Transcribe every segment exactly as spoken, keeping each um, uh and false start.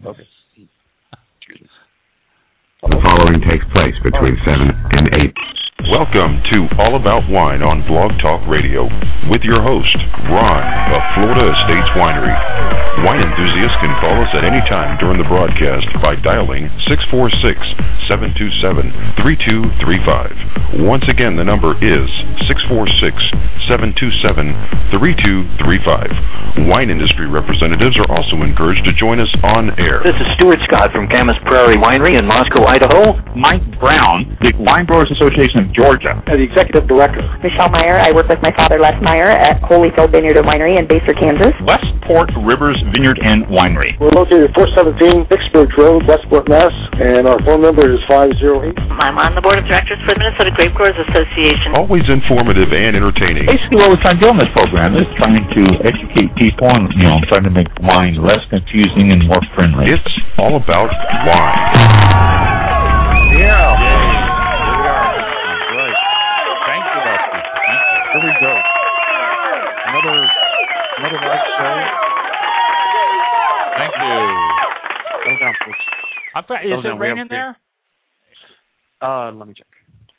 Okay. The following takes place between seven and eight. Welcome to All About Wine on Blog Talk Radio with your host, Ron of Florida Estates Winery. Wine enthusiasts can call us at any time during the broadcast by dialing six four six, seven two seven, three two three five. Once again, the number is six four six, seven two seven, three two three five. Wine industry representatives are also encouraged to join us on air. This is Stuart Scott from Camas Prairie Winery in Moscow, Idaho. Mike Brown, the Wine Growers Association of Georgia. The executive director. Michelle Meyer. I work with my father, Les Meyer, at Holyfield Vineyard and Winery in Baser, Kansas. Westport Rivers Vineyard and Winery. We're located at four seventeen Vicksburg Road, Westport, Mass. And our phone number is five oh eight. I'm on the board of directors for the Minnesota Grape Growers Association. Always informative and entertaining. Basically, what we're trying to do on this program is trying to educate people and, you know, trying to make wine less confusing and more friendly. It's all about wine. Yeah. Here we go. Another another live show. Thank you. Settle down, folks. I thought, is Settle it raining there? Uh, let me check.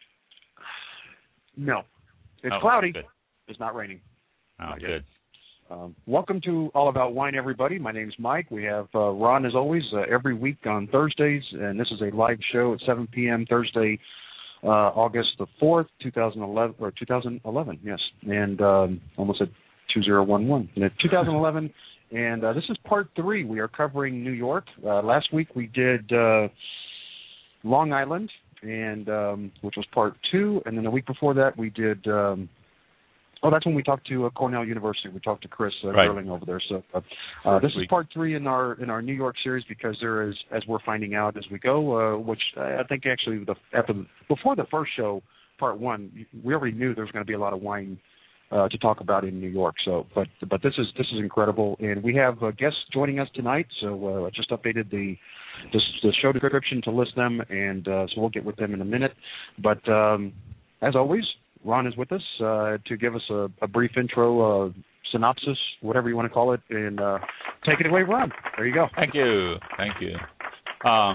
No. It's oh, cloudy. Good. It's not raining. Oh, not good. Um, welcome to All About Wine, everybody. My name is Mike. We have uh, Ron, as always, uh, every week on Thursdays, and this is a live show at seven p.m. Thursday, uh, August the fourth, two thousand eleven, or two thousand eleven, yes, and um, almost at two thousand eleven. And at two thousand eleven, and uh, this is part three. We are covering New York. Uh, last week we did uh, Long Island, and um, which was part two, and then the week before that we did. Um, Oh, that's when we talked to uh, Cornell University. We talked to Chris uh, right. Gerling over there. So uh, uh, this is part three in our in our New York series because there is, as we're finding out as we go, uh, which I think actually the after the, before the first show, part one, we already knew there was going to be a lot of wine uh, to talk about in New York. So, but but this is this is incredible, and we have uh, guests joining us tonight. So uh, I just updated the the, the show description to list them, and uh, so we'll get with them in a minute. But um, as always, Ron is with us uh, to give us a, a brief intro, uh, synopsis, whatever you want to call it, and uh, take it away, Ron. There you go. Thank you. Thank you. Uh,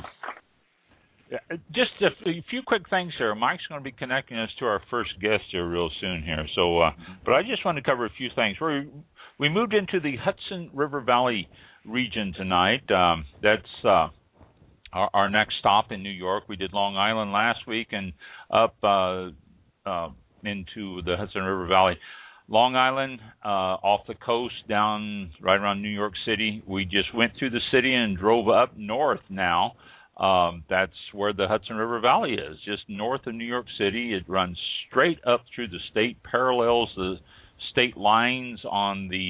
just a, f- a few quick things here. Mike's going to be connecting us to our first guest here real soon here. So, uh, but I just want to cover a few things. We we moved into the Hudson River Valley region tonight. Um, that's uh, our, our next stop in New York. We did Long Island last week and up. Uh, uh, into the Hudson River Valley. Long Island, uh, off the coast, down right around New York City. We just went through the city and drove up north now. Um, that's where the Hudson River Valley is, just north of New York City. It runs straight up through the state, parallels the state lines on the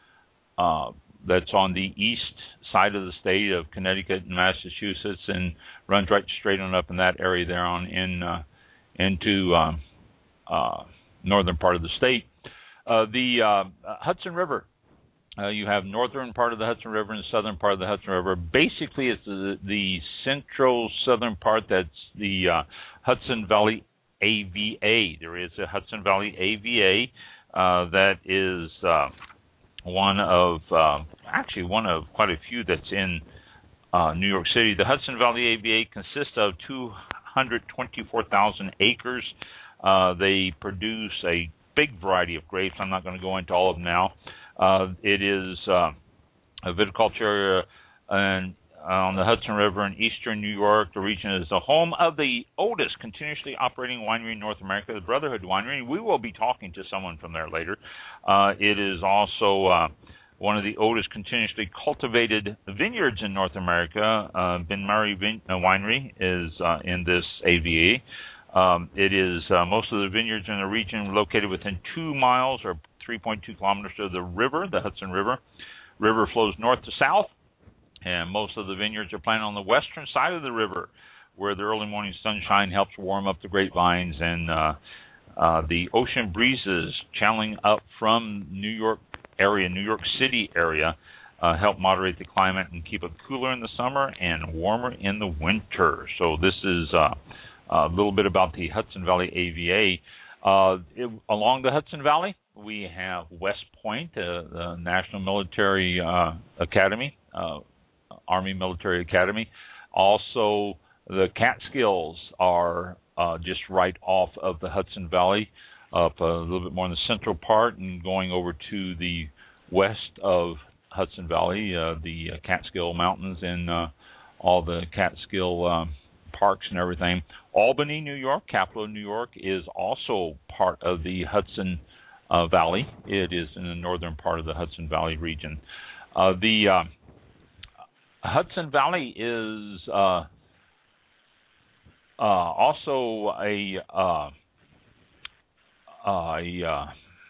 uh, uh, that's on the east side of the state of Connecticut and Massachusetts, and runs right straight on up in that area there on in uh, into um, Uh, northern part of the state. Uh, the uh, Hudson River, uh, you have northern part of the Hudson River and southern part of the Hudson River. Basically, it's the, the central southern part that's the uh, Hudson Valley A V A. There is a Hudson Valley A V A uh, that is uh, one of, uh, actually one of quite a few that's in uh, New York City. The Hudson Valley A V A consists of two hundred twenty-four thousand acres. Uh, they produce a big variety of grapes. I'm not going to go into all of them now. Uh, it is uh, a viticulture uh, and, uh, on the Hudson River in eastern New York. The region is the home of the oldest continuously operating winery in North America, the Brotherhood Winery. We will be talking to someone from there later. Uh, it is also uh, one of the oldest continuously cultivated vineyards in North America. Uh, Ben Murray Vin- uh, Winery is uh, in this A V A. Um, it is uh, most of the vineyards in the region located within two miles or three point two kilometers of the river, the Hudson River. River flows north to south, and most of the vineyards are planted on the western side of the river, where the early morning sunshine helps warm up the grapevines, and uh, uh, the ocean breezes channeling up from New York area, New York City area, uh, help moderate the climate and keep it cooler in the summer and warmer in the winter. So this is uh, a little bit about the Hudson Valley A V A. Uh, it, along the Hudson Valley, we have West Point, uh, the National Military uh, Academy, uh, Army Military Academy. Also, the Catskills are uh, just right off of the Hudson Valley, up a little bit more in the central part and going over to the west of Hudson Valley, uh, the uh, Catskill Mountains and uh, all the Catskill um, parks and everything. Albany, New York, capital of New York, is also part of the Hudson uh, Valley. It is in the northern part of the Hudson Valley region. Uh, the uh, Hudson Valley is uh, uh, also a, uh, a uh,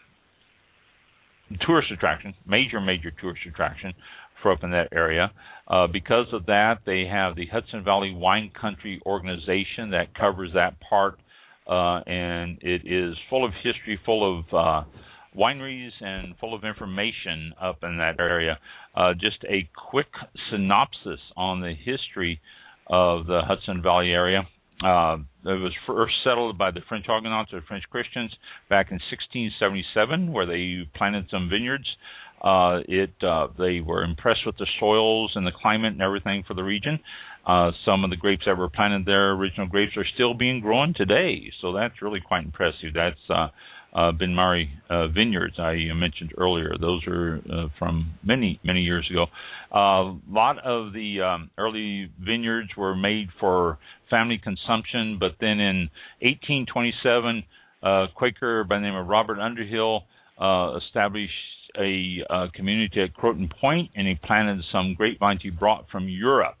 tourist attraction, major, major tourist attraction for up in that area. Uh, because of that, they have the Hudson Valley Wine Country organization that covers that part, uh, and it is full of history, full of uh, wineries, and full of information up in that area. Uh, just a quick synopsis on the history of the Hudson Valley area. Uh, it was first settled by the French Huguenots or French Christians back in sixteen seventy-seven, where they planted some vineyards. Uh, it uh, they were impressed with the soils and the climate and everything for the region. Uh, some of the grapes that were planted there, original grapes, are still being grown today. So that's really quite impressive. That's uh, uh, Benmari uh, Vineyards I mentioned earlier. Those are uh, from many, many years ago. A uh, lot of the um, early vineyards were made for family consumption, but then in eighteen twenty-seven, a Quaker by the name of Robert Underhill uh, established a uh, community at Croton Point, and he planted some grapevines he brought from Europe,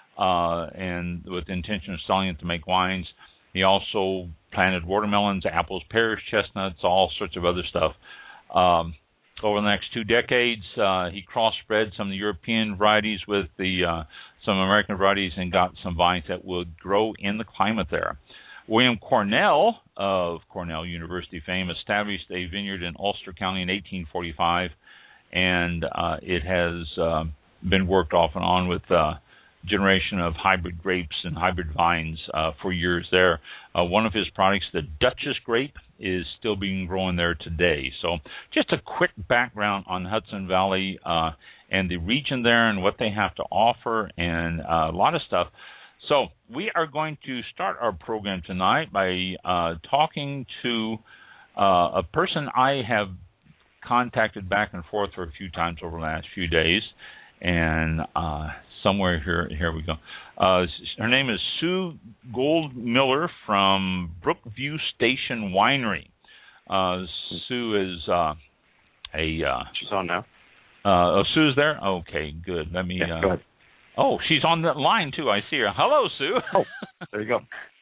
uh, and with the intention of selling it to make wines. He also planted watermelons, apples, pears, chestnuts, all sorts of other stuff. Um, over the next two decades, uh, he crossbred some of the European varieties with the uh, some American varieties and got some vines that would grow in the climate there. William Cornell of Cornell University fame established a vineyard in Ulster County in eighteen forty-five, and uh, it has uh, been worked off and on with uh, generation of hybrid grapes and hybrid vines uh, for years there. Uh, one of his products, the Duchess grape, is still being grown there today. So just a quick background on Hudson Valley uh, and the region there and what they have to offer, and uh, a lot of stuff. So we are going to start our program tonight by uh, talking to uh, a person I have contacted back and forth for a few times over the last few days, and uh, somewhere here, here we go. Uh, her name is Sue Goldmiller from Brookview Station Winery. Uh, Sue is uh, a... Uh, She's on now. Uh, oh, Sue's there? Okay, good. Let me... Yeah, uh, go ahead. Oh, she's on the line, too. I see her. Hello, Sue. Oh, there you go.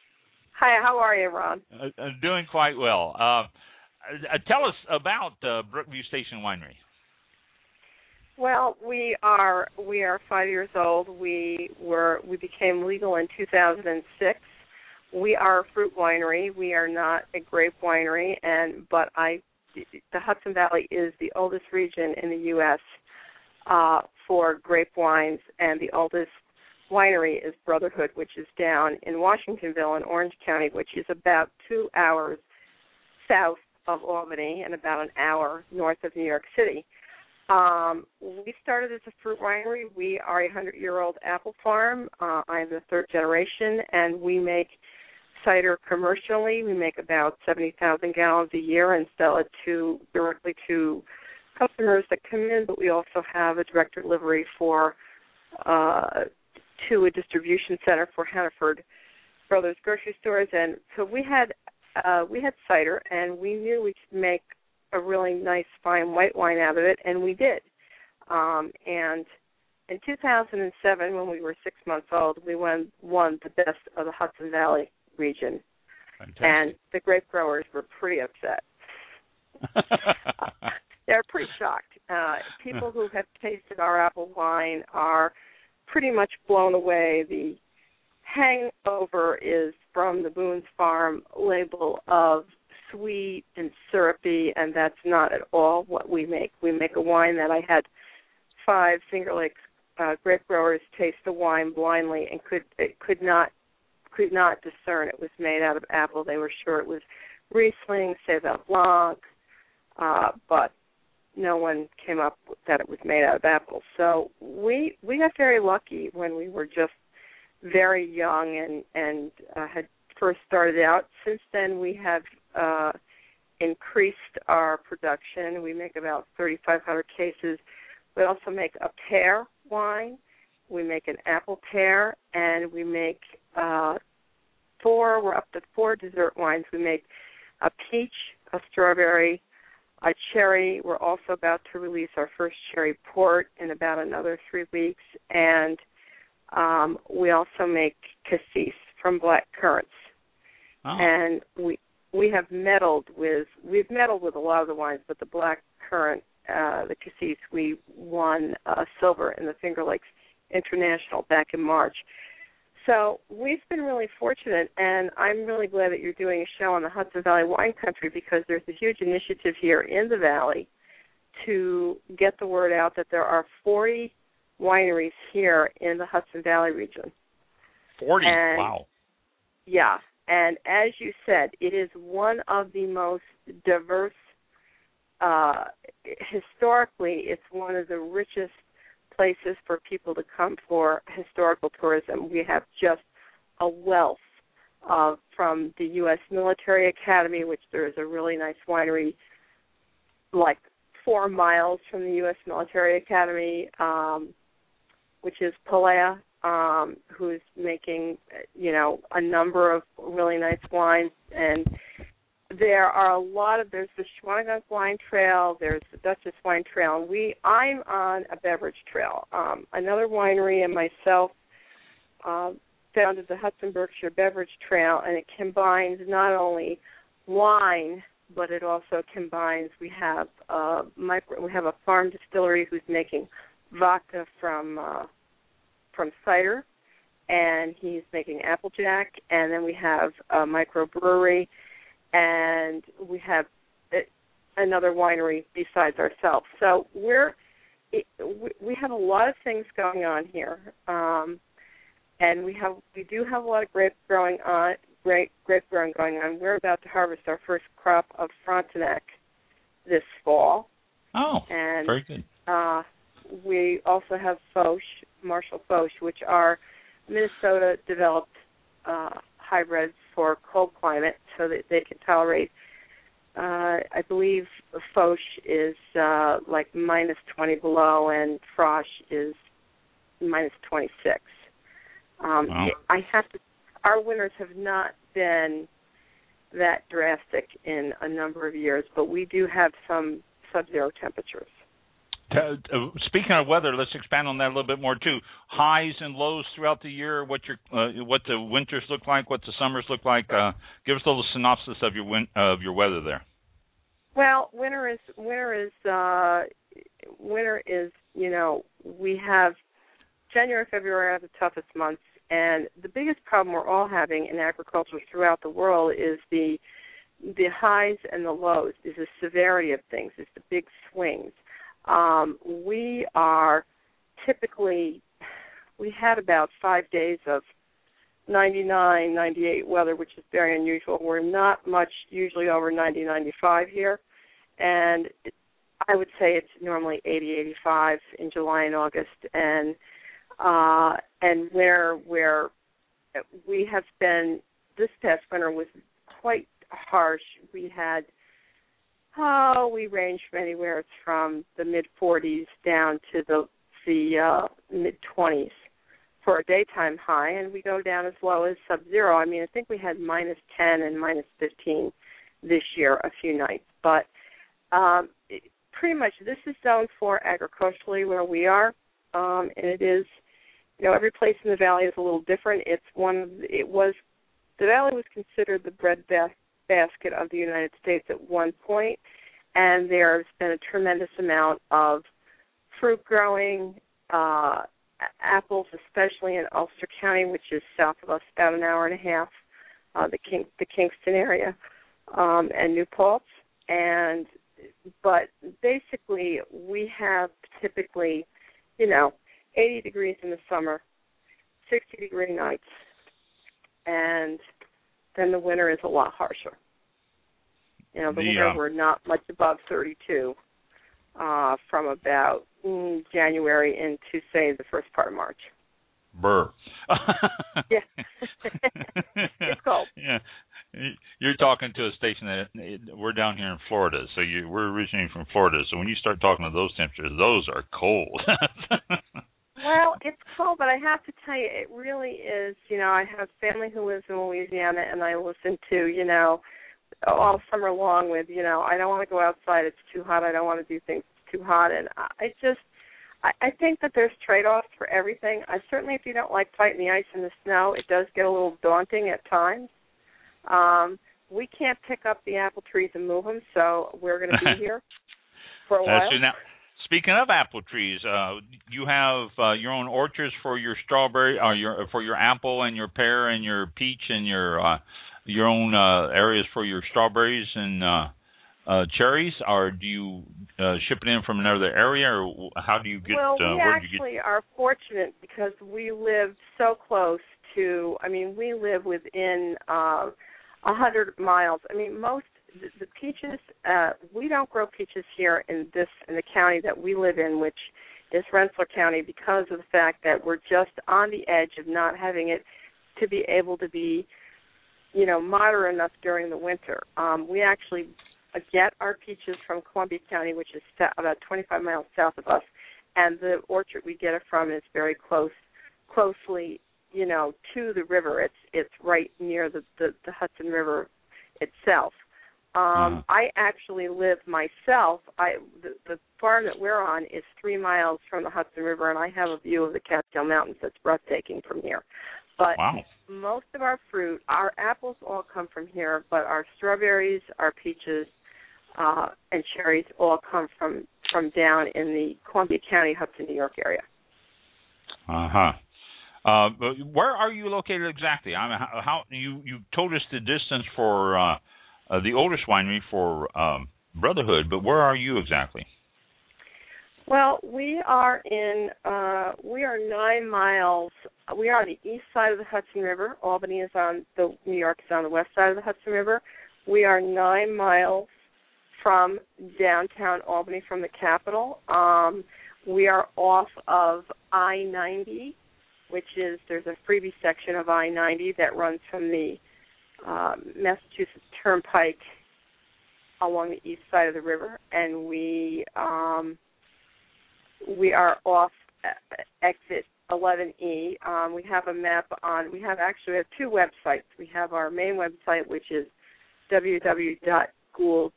Hi, how are you, Ron? Uh, doing quite well. Uh, uh, tell us about uh, Brookview Station Winery. Well, we are we are five years old. We were we became legal in two thousand six. We are a fruit winery. We are not a grape winery, and but I the Hudson Valley is the oldest region in the U S Uh, for grape wines, and the oldest winery is Brotherhood, which is down in Washingtonville in Orange County, which is about two hours south of Albany and about an hour north of New York City. Um, we started as a fruit winery. We are a hundred-year-old apple farm. Uh, I'm the third generation, and we make cider commercially. We make about seventy thousand gallons a year and sell it to directly to customers that come in, but we also have a direct delivery for uh, to a distribution center for Hannaford Brothers grocery stores. And so we had uh, we had cider, and we knew we could make a really nice fine white wine out of it, and we did. Um, and in two thousand seven, when we were six months old, we won won the best of the Hudson Valley region. Fantastic. And the grape growers were pretty upset. They're pretty shocked. Uh, people who have tasted our apple wine are pretty much blown away. The hangover is from the Boone's Farm label of sweet and syrupy, and that's not at all what we make. We make a wine that I had five Finger Lakes uh, grape growers taste the wine blindly and could it could not could not discern it was made out of apple. They were sure it was Riesling, Sauvignon Blanc, uh, but no one came up with that it was made out of apples. So we we got very lucky when we were just very young and and uh, had first started out. Since then, we have uh, increased our production. We make about thirty-five hundred cases. We also make a pear wine. We make an apple pear, and we make uh, four. We're up to four dessert wines. We make a peach, a strawberry, a cherry. We're also about to release our first cherry port in about another three weeks, and um, we also make cassis from black currants. Oh. And we we have meddled with we've meddled with a lot of the wines, but the black currant, uh, the cassis, we won uh, silver in the Finger Lakes International back in March. So we've been really fortunate, and I'm really glad that you're doing a show on the Hudson Valley Wine Country, because there's a huge initiative here in the Valley to get the word out that there are forty wineries here in the Hudson Valley region. forty, and, wow. Yeah, and as you said, it is one of the most diverse, uh, historically, it's one of the richest places for people to come for historical tourism. We have just a wealth of, from the U S Military Academy, which there is a really nice winery like four miles from the U S Military Academy, um, which is Palea, um, who's making, you know, a number of really nice wines. And there are a lot of, there's the Shawangunk Wine Trail, there's the Dutchess Wine Trail, and we, I'm on a beverage trail. Um, another winery and myself uh, founded the Hudson Berkshire Beverage Trail, and it combines not only wine, but it also combines, we have uh, micro, we have a farm distillery who's making vodka from uh, from cider, and he's making Applejack, and then we have a microbrewery, and we have another winery besides ourselves. So we're it, we have a lot of things going on here, um, and we have we do have a lot of grape growing on grape grape growing going on. We're about to harvest our first crop of Frontenac this fall. Oh, and, very good. Uh, we also have Foch, Marshall Foch, which are Minnesota-developed uh, hybrids for cold climate, so that they can tolerate. Uh, I believe Foch is uh, like minus twenty below, and Frosch is minus twenty-six. Um, wow. I have to. Our winters have not been that drastic in a number of years, but we do have some sub-zero temperatures. Uh, speaking of weather, let's expand on that a little bit more too. Highs and lows throughout the year. What your uh, what the winters look like, what the summers look like. Uh, give us a little synopsis of your win- uh, of your weather there. Well, winter is winter is uh, winter is you know we have January, February are the toughest months, and the biggest problem we're all having in agriculture throughout the world is the the highs and the lows. Is the severity of things. Is the big swings. Um, we are typically, we had about five days of ninety-nine, ninety-eight weather, which is very unusual. We're not much usually over ninety, ninety-five here, and it, I would say it's normally eighty, eighty-five in July and August, and uh, and where where we have been, this past winter was quite harsh. We had Oh, we range from anywhere from the mid forties down to the the uh, mid twenties for a daytime high, and we go down as low as sub-zero. I mean, I think we had minus ten and minus fifteen this year a few nights. But um, it, pretty much this is zoned for agriculturally where we are, um, and it is, you know, every place in the valley is a little different. It's one of the, it was the valley was considered the breadbasket basket of the United States at one point, and there's been a tremendous amount of fruit growing, uh, apples, especially in Ulster County, which is south of us, about an hour and a half, uh, the King, the Kingston area, um, and New Paltz. And but basically, we have typically, you know, eighty degrees in the summer, sixty degree nights, and then the winter is a lot harsher. You know, the, the winter uh, we're not much above thirty-two. uh, from about mm, January into, say, the first part of March. Burr. Yeah. It's cold. Yeah. You're talking to a station that we're down here in Florida, so you, we're originating from Florida. So when you start talking to those temperatures, those are cold. Well, it's cold, but I have to tell you, it really is. You know, I have family who lives in Louisiana, and I listen to, you know, all summer long with, you know, I don't want to go outside. It's too hot. I don't want to do things. It's too hot. And I just, I, I think that there's trade-offs for everything. I certainly, if you don't like fighting the ice and the snow, it does get a little daunting at times. Um, we can't pick up the apple trees and move them, so we're going to be here for a while. That's now, speaking of apple trees, uh, you have uh, your own orchards for your strawberry, or your for your apple and your pear and your peach and your uh, your own uh, areas for your strawberries and uh, uh, cherries, or do you uh, ship it in from another area, or how do you get? Well, uh, we where actually do you get? are fortunate because we live so close to. I mean, we live within uh, a hundred miles. I mean, most the, the peaches. Uh, we don't grow peaches here in this in the county that we live in, which is Rensselaer County, because of the fact that we're just on the edge of not having it to be able to be, you know, moderate enough during the winter. Um, we actually get our peaches from Columbia County, which is about twenty-five miles south of us, and the orchard we get it from is very close, closely, you know, to the river. It's it's right near the, the, the Hudson River itself. Um, uh-huh. I actually live myself. I the, the farm that we're on is three miles from the Hudson River, and I have a view of the Catskill Mountains that's breathtaking from here. But wow. Most of our fruit, our apples all come from here, but our strawberries, our peaches, uh, and cherries all come from, from down in the Columbia County, Hudson, New York area. Uh-huh. Uh, but where are you located exactly? I mean, how, how you, you told us the distance for uh, uh, the oldest winery for um, Brotherhood, but where are you exactly? Well, we are in, uh, we are nine miles, we are on the east side of the Hudson River. Albany is on, the New York is on the west side of the Hudson River. We are nine miles from downtown Albany, from the capital. Um, we are off of I ninety, which is, there's a freebie section of I ninety that runs from the um, Massachusetts Turnpike along the east side of the river, and we um, we are off exit eleven E. Um, we have a map on, we have actually we have two websites. We have our main website, which is w w w dot gould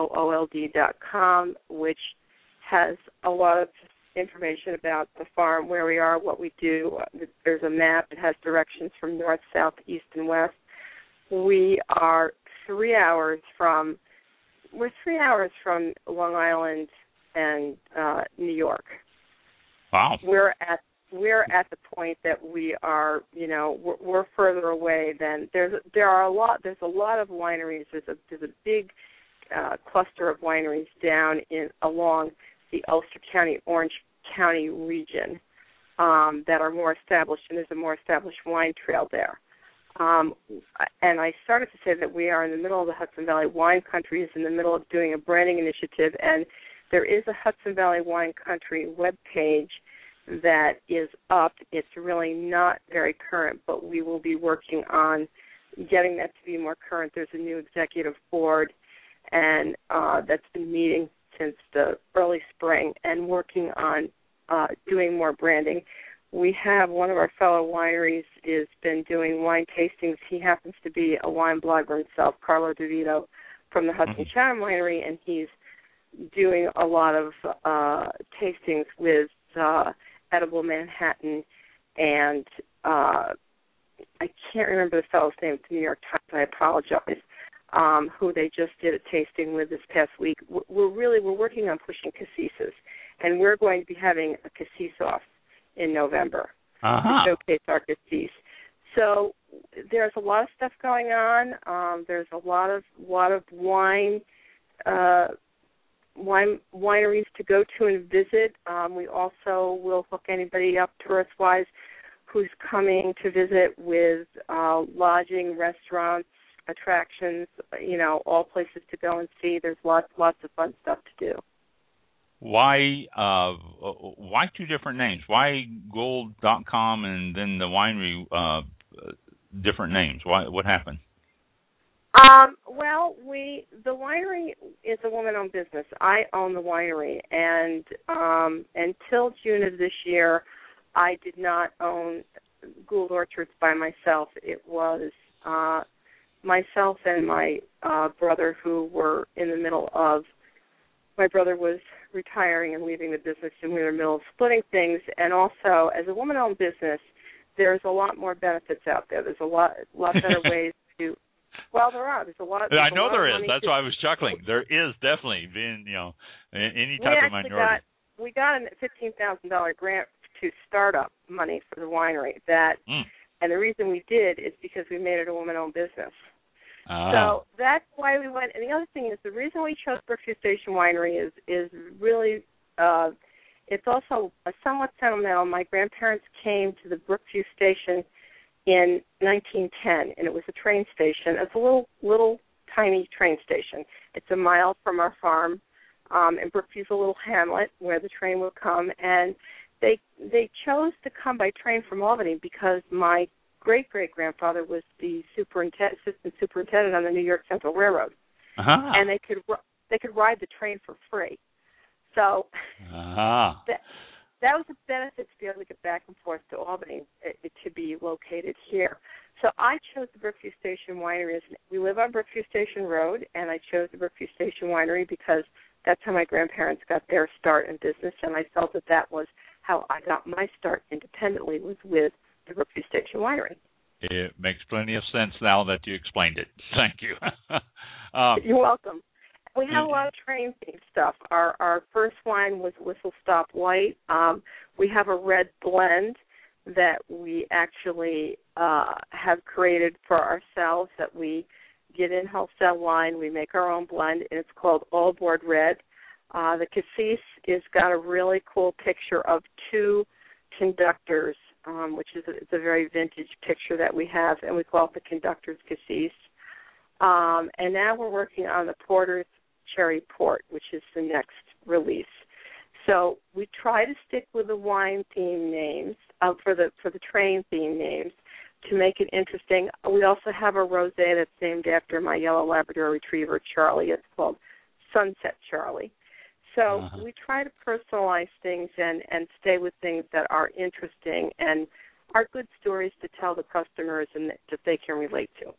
dot com, which has a lot of information about the farm, where we are, what we do. There's a map. It has directions from north, south, east, and west. We are three hours from, we're three hours from Long Island and uh, New York. Wow. We're at we're at the point that we are, you know, we're, we're further away than there's there are a lot there's a lot of wineries. There's a there's a big uh, cluster of wineries down in along the Ulster County, Orange County region um, that are more established, and there's a more established wine trail there. Um, and I started to say that we are in the middle of the Hudson Valley Wine Country, is in the middle of doing a branding initiative, and there is a Hudson Valley Wine Country webpage that is up. It's really not very current, but we will be working on getting that to be more current. There's a new executive board, and uh, that's been meeting since the early spring and working on uh, doing more branding. We have one of our fellow wineries has been doing wine tastings. He happens to be a wine blogger himself, Carlo DeVito from the Hudson mm-hmm. Chatham Winery, and he's doing a lot of uh, tastings with uh, Edible Manhattan, and uh, I can't remember the fellow's name. It's the New York Times. I apologize. Um, who they just did a tasting with this past week. We're really we're working on pushing cassis, and we're going to be having a cassis off in November uh-huh. to showcase our cassis. So there's a lot of stuff going on. Um, there's a lot of lot of wine. Uh, Wine, wineries to go to and visit. Um, we also will hook anybody up tourist-wise who's coming to visit with uh, lodging, restaurants, attractions, you know, all places to go and see. There's lots, lots of fun stuff to do. why uh, why two different names? Why gold dot com and then the winery uh, different names? Why? What happened? Um, well, we the winery is a woman-owned business. I own the winery, and um, until June of this year, I did not own Gould Orchards by myself. It was uh, myself and my uh, brother who were in the middle of. My brother was retiring and leaving the business, and we were in the middle of splitting things. And also, as a woman-owned business, there's a lot more benefits out there. There's a lot, lot better ways to. Well, there are. There's a lot. I know lot there is. That's to, why I was chuckling. There is definitely being, you know, any type we of minority. Got, we got a fifteen thousand dollars grant to start up money for the winery. That, mm. and the reason we did is because we made it a woman-owned business. Oh. So that's why we went. And the other thing is the reason we chose Brookview Station Winery is is really uh, it's also a somewhat sentimental. My grandparents came to the Brookview Station in nineteen ten, and it was a train station. It's a little, little tiny train station. It's a mile from our farm, um, and Brookview's a little hamlet where the train would come. And they they chose to come by train from Albany because my great-great-grandfather was the superintendent, assistant superintendent on the New York Central Railroad, uh-huh. and they could they could ride the train for free. So uh-huh. that, that was a benefit to be able to get back and forth to Albany, it, it, to be located here. So I chose the Brookview Station Winery. We live on Brookview Station Road, and I chose the Brookview Station Winery because that's how my grandparents got their start in business, and I felt that that was how I got my start independently, was with the Brookview Station Winery. It makes plenty of sense now that you explained it. Thank you. um, You're welcome. We have a lot of train-themed stuff. Our our first wine was Whistle Stop White. Um, we have a red blend that we actually uh, have created for ourselves that we get in wholesale wine. We make our own blend, and it's called All Board Red. Uh, the cassis is got a really cool picture of two conductors, um, which is a, it's a very vintage picture that we have, and we call it the Conductor's Cassis. Um, and now we're working on the Porter's Cherry Port, which is the next release. So we try to stick with the wine theme names uh, for the for the train theme names to make it interesting. We also have a rosé that's named after my yellow Labrador Retriever, Charlie. It's called Sunset Charlie. So uh-huh. we try to personalize things and, and stay with things that are interesting and are good stories to tell the customers and that they can relate to.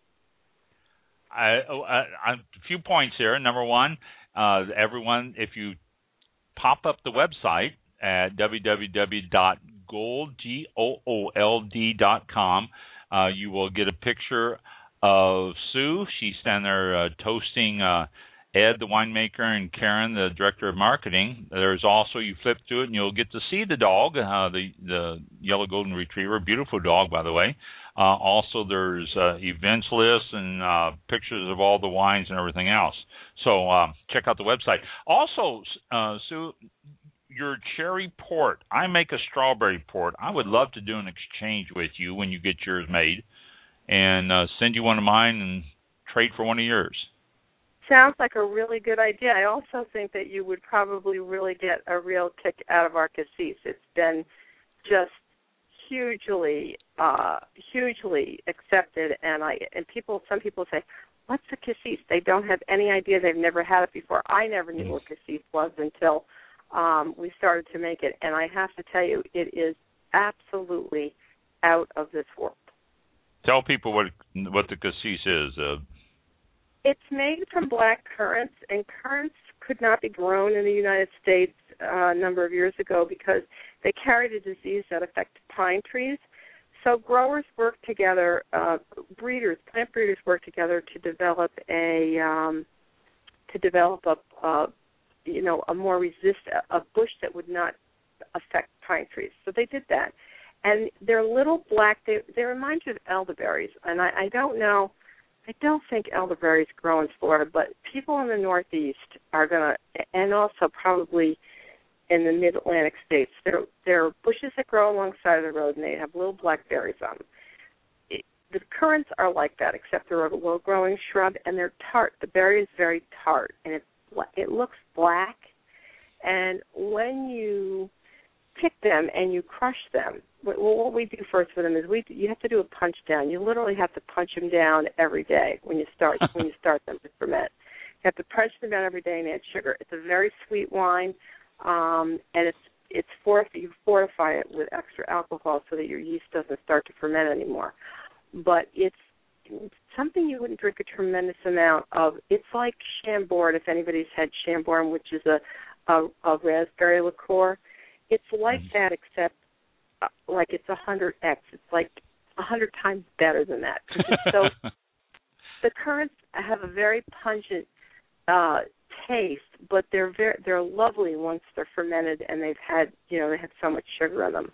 I, I, a few points here. Number one, uh, everyone, if you pop up the website at w w w dot gold dot com, uh, you will get a picture of Sue. She's standing there uh, toasting uh, Ed, the winemaker, and Karen, the director of marketing. There's also, you flip through it, and you'll get to see the dog, uh, the, the yellow golden retriever, beautiful dog, by the way. Uh, also, there's uh, events lists and uh, pictures of all the wines and everything else. So uh, check out the website. Also, uh, Sue, your cherry port, I make a strawberry port. I would love to do an exchange with you when you get yours made and uh, send you one of mine and trade for one of yours. Sounds like a really good idea. I also think that you would probably really get a real kick out of our cassis. It's been just hugely, uh, hugely accepted, and I and people. Some people say, "What's a cassis?" They don't have any idea. They've never had it before. I never knew what cassis was until um, we started to make it, and I have to tell you, it is absolutely out of this world. Tell people what what the cassis is. Uh, It's made from black currants, and currants could not be grown in the United States uh, a number of years ago because they carried a disease that affected pine trees. So growers work together, uh, breeders, plant breeders work together to develop a um, to develop a uh, you know a more resist a bush that would not affect pine trees. So they did that, and they're little black. They they remind you of elderberries, and I, I don't know. I don't think elderberries grow in Florida, but people in the Northeast are going to, and also probably in the mid-Atlantic states, there there are bushes that grow alongside of the road, and they have little black berries on them. It, the currants are like that, except they're a low-growing shrub, and they're tart. The berry is very tart, and it it looks black, And when you pick them and you crush them, well, what we do first for them is we you have to do a punch down. You literally have to punch them down every day when you start when you start them to ferment. You have to punch them down every day and add sugar. It's a very sweet wine, um, and it's it's for you fortify it with extra alcohol so that your yeast doesn't start to ferment anymore. But it's, it's something you wouldn't drink a tremendous amount of. It's like Chambord, if anybody's had Chambord, which is a a, a raspberry liqueur. It's like mm-hmm. that, except uh, like it's a hundred x. It's like a hundred times better than that. It's so the currants have a very pungent uh, taste, but they're very they're lovely once they're fermented and they've had you know they have so much sugar in them.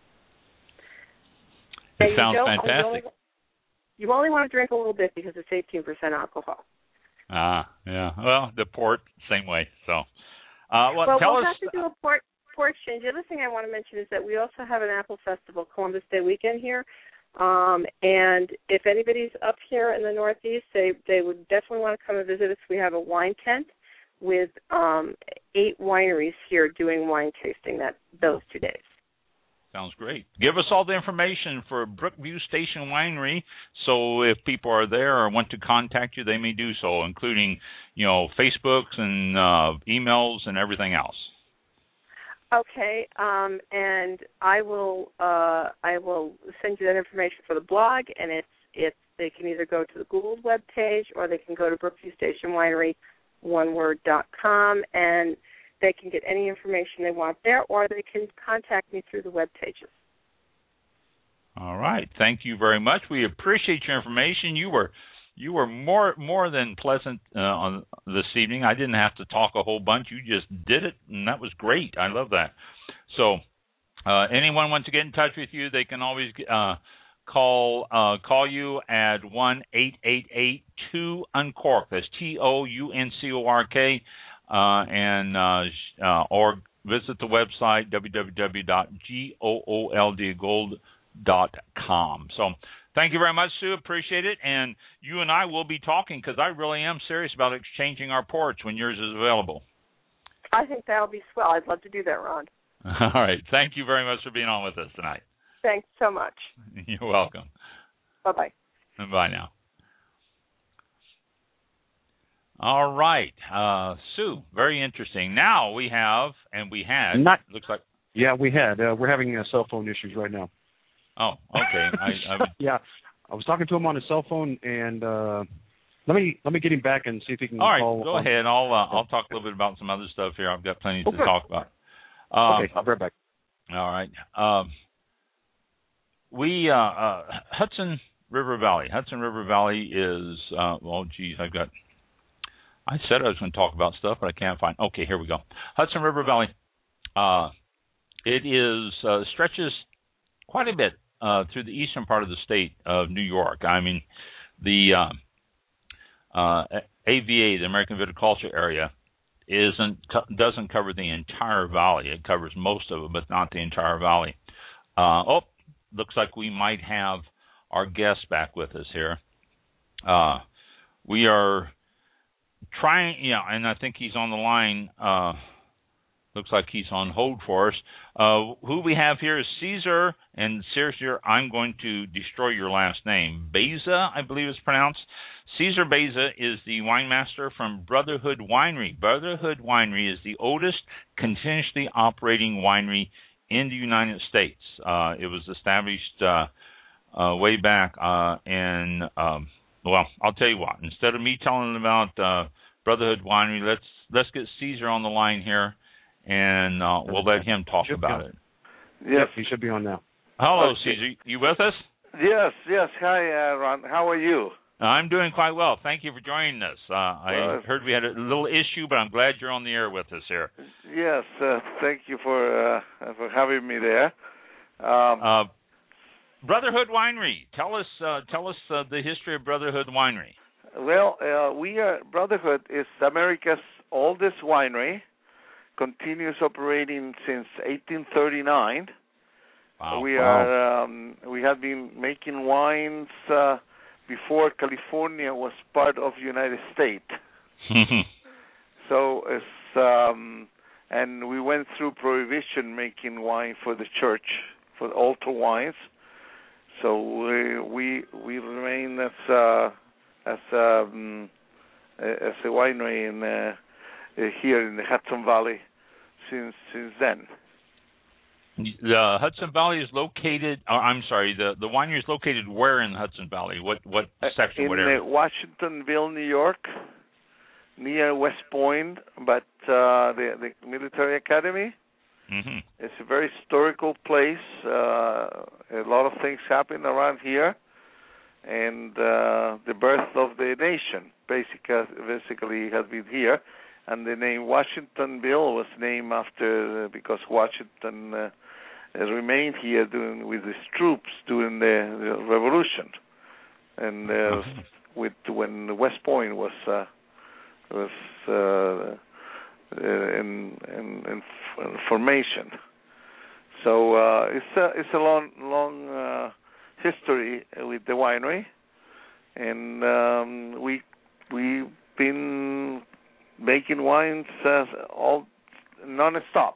It sounds fantastic. You only, you only want to drink a little bit because it's eighteen percent alcohol. Ah, yeah. Well, the port same way. So, uh, well, well tell we'll us. have to do a port. Exchange. The other thing I want to mention is that we also have an Apple Festival Columbus Day weekend here, um, and if anybody's up here in the Northeast, they they would definitely want to come and visit us. We have a wine tent with um, eight wineries here doing wine tasting that those two days. Sounds great. Give us all the information for Brookview Station Winery, so if people are there or want to contact you, they may do so, including you know Facebooks and uh, emails and everything else. Okay, um, and I will uh, I will send you that information for the blog, and it's it's they can either go to the Gould webpage or they can go to Brookview Station Winery, one word dot com, and they can get any information they want there, or they can contact me through the web pages. All right, thank you very much. We appreciate your information. You were You were more more than pleasant uh, on this evening. I didn't have to talk a whole bunch. You just did it, and that was great. I love that. So uh, anyone wants to get in touch with you, they can always uh, call uh, call you at one eight eight eight two uncork. That's T O U N C O R K, uh, and uh, uh, or visit the website w w w dot gold dot com. So. Thank you very much, Sue. Appreciate it. And you and I will be talking because I really am serious about exchanging our ports when yours is available. I think that'll be swell. I'd love to do that, Ron. All right. Thank you very much for being on with us tonight. Thanks so much. You're welcome. Bye-bye. Bye now. All right. Uh, Sue, very interesting. Now we have, and we had, Not, looks like. Yeah, we had. Uh, we're having uh, cell phone issues right now. Oh, okay. I, I, yeah, I was talking to him on his cell phone, and uh, let me let me get him back and see if he can. All right, call go on. ahead. I'll uh, I'll talk a little bit about some other stuff here. I've got plenty oh, to good. talk about. Um, okay, I'll be right back. All right. Um, we uh, uh, Hudson River Valley. Hudson River Valley is uh, well, geez, I've got. I said I was going to talk about stuff, but I can't find. Okay, here we go. Hudson River Valley. Uh, it is uh, stretches quite a bit. Uh, through the eastern part of the state of New York. I mean, the uh, uh, A V A, the American Viticulture Area, isn't doesn't cover the entire valley. It covers most of it, but not the entire valley. Uh, oh, looks like we might have our guest back with us here. Uh, we are trying, yeah, and I think he's on the line. Uh, looks like he's on hold for us. Uh, who we have here is Caesar, and Caesar, I'm going to destroy your last name. Beza, I believe it's pronounced. Caesar Beza is the wine master from Brotherhood Winery. Brotherhood Winery is the oldest continuously operating winery in the United States. Uh, it was established uh, uh, way back, uh, and um, well, I'll tell you what. Instead of me telling them about uh, Brotherhood Winery, let's let's get Caesar on the line here. And uh, we'll let him talk about it. Yes, he should be on now. Hello, okay. Caesar. You with us? Yes, yes. Hi, uh, Ron. How are you? I'm doing quite well. Thank you for joining us. Uh, I well, heard we had a little issue, but I'm glad you're on the air with us here. Yes, uh, thank you for uh, for having me there. Um, uh, Brotherhood Winery. Tell us, uh, tell us uh, the history of Brotherhood Winery. Well, uh, we are Brotherhood is America's oldest winery. Continues operating since eighteen thirty-nine. Wow. We wow. are um, we have been making wines uh, before California was part of the United States. So it's um, and we went through Prohibition making wine for the church, for the altar wines. So we we, we remain as uh, as um, as a winery in uh, here in the Hudson Valley since since then. The Hudson Valley is located. Oh, I'm sorry. The the winery is located where in the Hudson Valley? What what section? In what area? Uh, Washingtonville, New York, near West Point, but uh, the the military academy. Mm-hmm. It's a very historical place. Uh, a lot of things happen around here, and uh, the birth of the nation basically basically has been here. And the name Washingtonville was named after uh, because Washington uh, remained here doing with his troops during the, the Revolution, and uh, with when West Point was uh, was uh, in, in, in formation. So uh, it's a it's a long long uh, history with the winery, and um, we we've been making wines uh, all non-stop.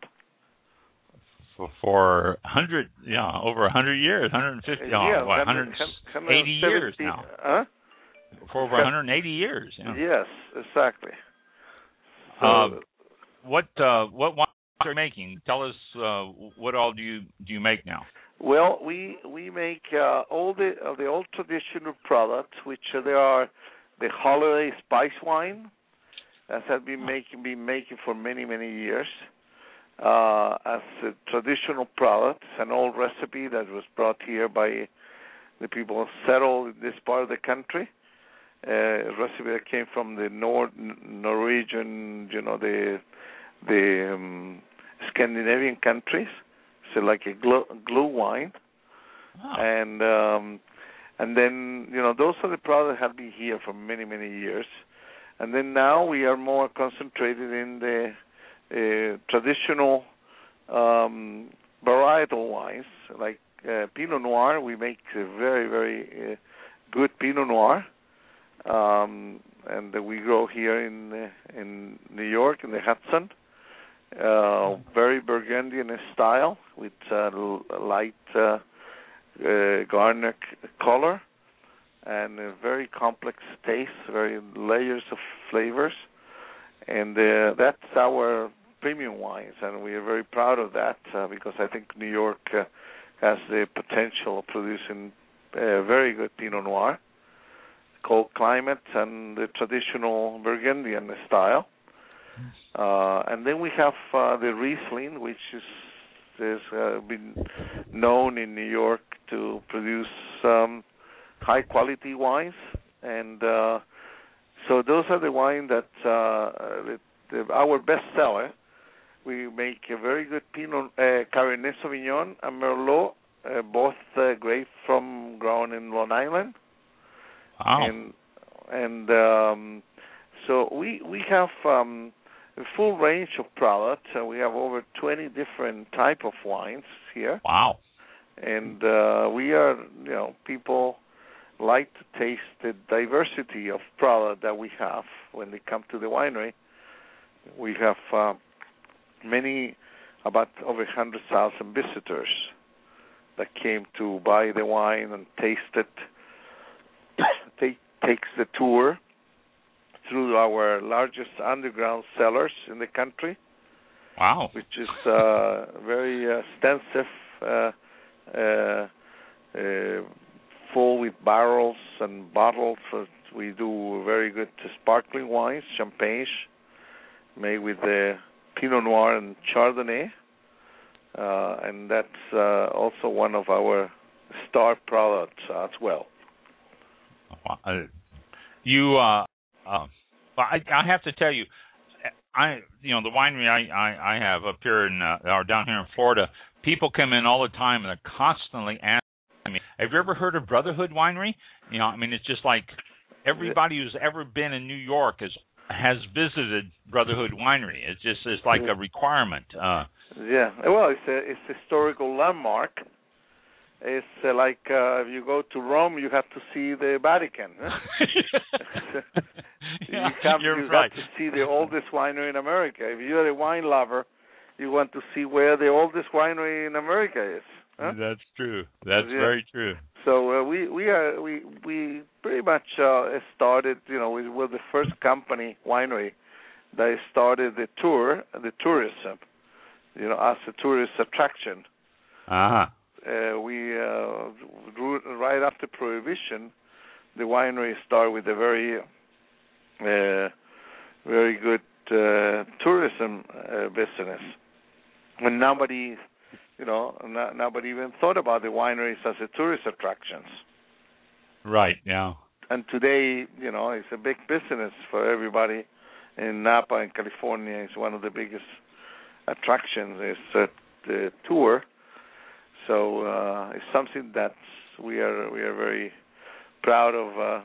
For, for hundred, yeah, over a hundred years, one hundred fifty, yeah, oh, what, one hundred eighty years now. Huh? For over one hundred eighty years. Yeah. Yes, exactly. So, uh, what uh, what wines are you making? Tell us uh, what all do you do you make now? Well, we we make uh, all the uh, the old traditional products, which uh, there are the holiday spice wine, as I've been making been making for many many years, uh, as a traditional product, an old recipe that was brought here by the people settled in this part of the country. Uh, a recipe that came from the Nor- Norwegian, you know, the the um, Scandinavian countries. So like a glue, glue wine, oh. and um, and then you know those are the products that have been here for many many years. And then now we are more concentrated in the uh, traditional um, varietal wines, like uh, Pinot Noir. We make a very, very uh, good Pinot Noir, um, and uh, we grow here in uh, in New York, in the Hudson. Uh, very Burgundian style, with uh, light uh, uh, garnet color, and a very complex taste, very layers of flavors, and uh, that's our premium wines, and we are very proud of that uh, because I think New York uh, has the potential of producing a very good Pinot Noir, cold climate, and the traditional Burgundian style. Uh, and then we have uh, the Riesling, which is has uh, been known in New York to produce um, high quality wines, and uh, so those are the wines that, uh, that, that our best seller. We make a very good Pinot, uh, Cabernet Sauvignon and Merlot, uh, both uh, grapes from grown in Long Island, wow. and and um, so we we have. Um, A full range of products. Uh, we have over twenty different type of wines here. Wow! And uh, we are, you know, people like to taste the diversity of product that we have when they come to the winery. We have uh, many, about over one hundred thousand visitors that came to buy the wine and taste it. Take takes the tour through our largest underground cellars in the country. Wow. Which is uh, very uh, extensive, uh, uh, uh, full with barrels and bottles. Uh, we do very good sparkling wines, champagne, made with the Pinot Noir and Chardonnay. Uh, and that's uh, also one of our star products as well. Uh, you... Uh Uh, but I, I have to tell you, I you know the winery I, I, I have up here in uh, or down here in Florida, people come in all the time and they're constantly asking me, "Have you ever heard of Brotherhood Winery?" You know, I mean, it's just like everybody who's ever been in New York has has visited Brotherhood Winery. It's just it's like a requirement. Uh, yeah, well, it's a it's a historical landmark. It's uh, like uh, if you go to Rome, you have to see the Vatican. Huh? yeah, you have, you're you right. have to see the oldest winery in America. If you're a wine lover, you want to see where the oldest winery in America is. Huh? That's true. That's yeah. very true. So uh, we we are we we pretty much uh, started. You know, we were the first company winery that started the tour, the tourism. You know, as a tourist attraction. Uh-huh. Uh We uh, right after Prohibition, the winery started with a very uh, very good uh, tourism uh, business. When nobody, you know, no, nobody even thought about the wineries as a tourist attractions. Right. Yeah. And today, you know, it's a big business for everybody in Napa in California. It's one of the biggest attractions. Is uh, the tour. So uh, it's something that we are we are very proud of uh,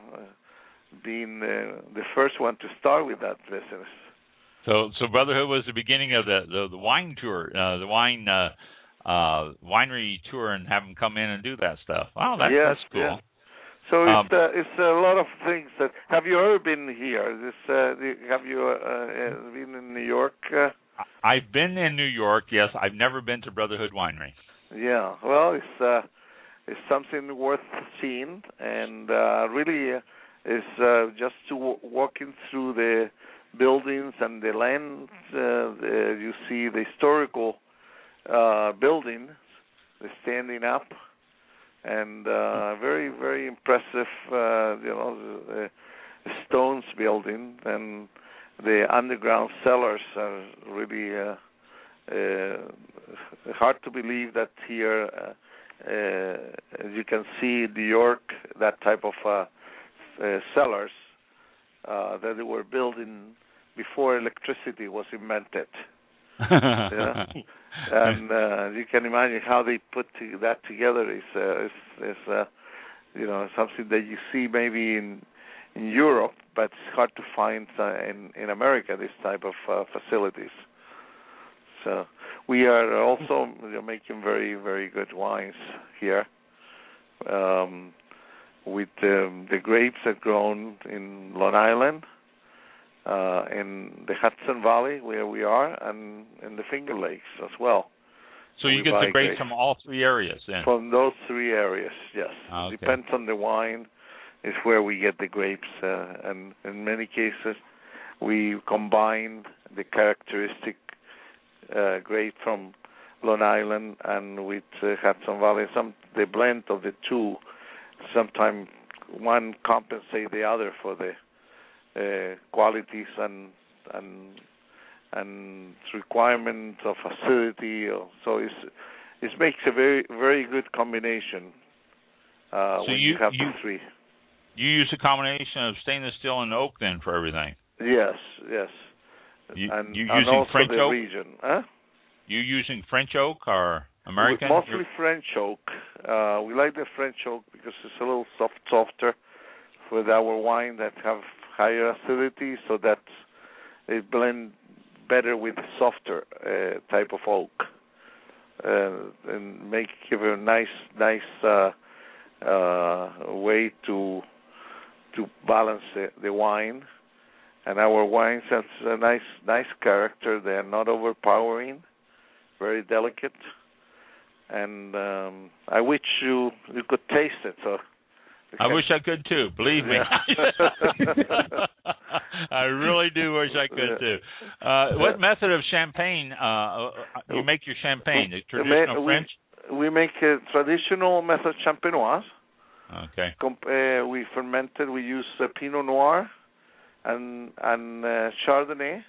being the, the first one to start with that business. So, so Brotherhood was the beginning of the the, the wine tour, uh, the wine uh, uh, winery tour, and have them come in and do that stuff. Wow, that, yes, that's cool. Yeah. So um, it's uh, it's a lot of things. That have you ever been here? This uh, have you uh, been in New York? Uh? I've been in New York. Yes, I've never been to Brotherhood Winery. Yeah, well, it's uh, it's something worth seeing, and uh, really uh, is uh, just to w- walking through the buildings and the land. Uh, the, you see the historical uh, buildings, the standing up, and uh, very very impressive. Uh, you know, the, the Stones building and the underground cellars are really. Uh, Uh, hard to believe that here, uh, uh, as you can see, New York, that type of uh, uh, cellars uh, that they were building before electricity was invented. yeah? And uh, you can imagine how they put to, that together. Is uh, is, is uh, you know something that you see maybe in in Europe, but it's hard to find uh, in in America. This type of uh, facilities. So we are also making very, very good wines here um, with um, the grapes that grown in Long Island, uh, in the Hudson Valley where we are, and in the Finger Lakes as well. So you we get the grapes, grapes from all three areas then? From those three areas, yes. Okay. Depends on the wine is where we get the grapes, uh, and in many cases we combine the characteristic Uh, grape from Long Island and with uh, Hudson Valley. Some the blend of the two. Sometimes one compensates the other for the uh, qualities and and and requirements of acidity. So it's it makes a very very good combination uh, so when you, you have you, the three. You use a combination of stainless steel and oak then for everything. Yes, yes. You, and, you and using also French the oak? region. Huh? You using French oak or American? Mostly French oak. Uh, we like the French oak because it's a little soft, softer with our wine that have higher acidity, so that it blends better with softer uh, type of oak, uh, and make give a nice, nice uh, uh, way to to balance the, the wine. And our wines have a nice, nice character. They are not overpowering, very delicate. And um, I wish you you could taste it. So I wish I could too. Believe me, yeah. I really do wish I could too. Uh, what method of champagne uh, you make your champagne? The traditional we, French? We make a traditional method champenoise. Okay. Uh, we fermented. We use uh, Pinot Noir and and uh, Chardonnay.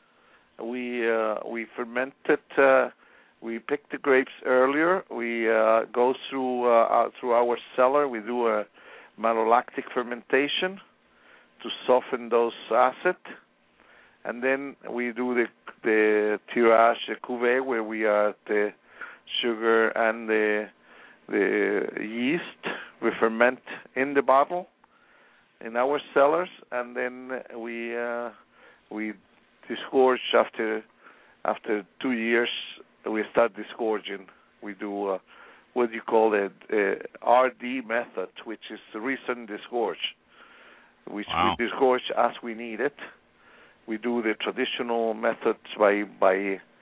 We uh, we fermented. Uh, we pick the grapes earlier. We uh, go through uh, uh, through our cellar. We do a malolactic fermentation to soften those acids, and then we do the the tirage, the cuvée, where we add the sugar and the the yeast. We ferment in the bottle in our cellars, and then we uh, we disgorge after after two years. We start disgorging. We do uh, what you call a, a R D method, which is the recent disgorge, which wow. we disgorge as we need it. We do the traditional methods by by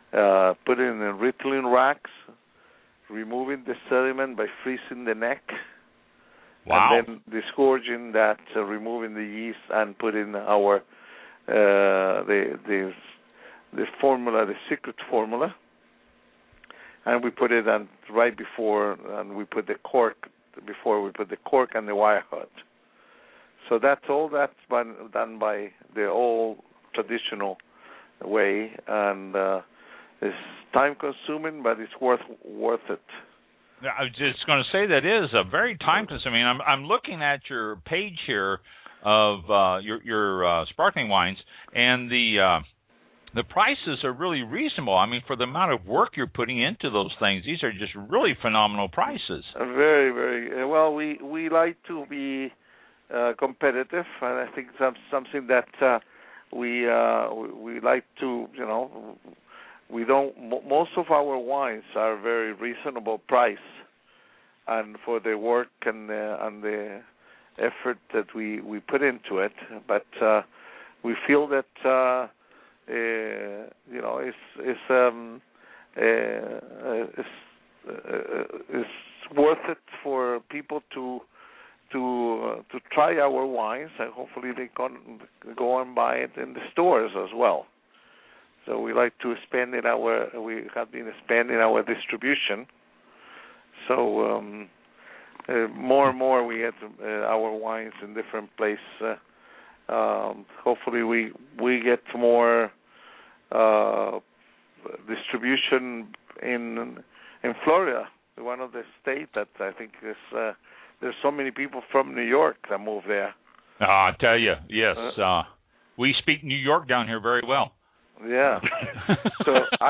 uh, put it in Ritalin racks, removing the sediment by freezing the neck. Wow. And then disgorging that, uh, removing the yeast, and putting our uh, the the the formula, the secret formula, and we put it on right before, and we put the cork before we put the cork and the wire hut. So that's all that's been done by the old traditional way, and uh, it's time consuming, but it's worth worth it. I was just going to say that is a very time consuming. I'm I'm looking at your page here of uh, your your uh, sparkling wines, and the uh, the prices are really reasonable. I mean, for the amount of work you're putting into those things, these are just really phenomenal prices. Very, very well. We we like to be uh, competitive, and I think that's something that uh, we uh, we, we like to, you know. We don't. Most of our wines are very reasonable price, and for the work and the, and the effort that we, we put into it. But uh, we feel that uh, uh, you know it's it's um, uh, it's, uh, it's worth it for people to to uh, to try our wines, and hopefully they can go and buy it in the stores as well. So we like to expand in our, we have been expanding our distribution. So um, uh, more and more we get uh, our wines in different places. Uh, um, hopefully we we get more uh, distribution in in Florida, one of the states that I think is uh, there's so many people from New York that move there. Uh, I tell you, yes, uh, uh, we speak New York down here very well. Yeah, so I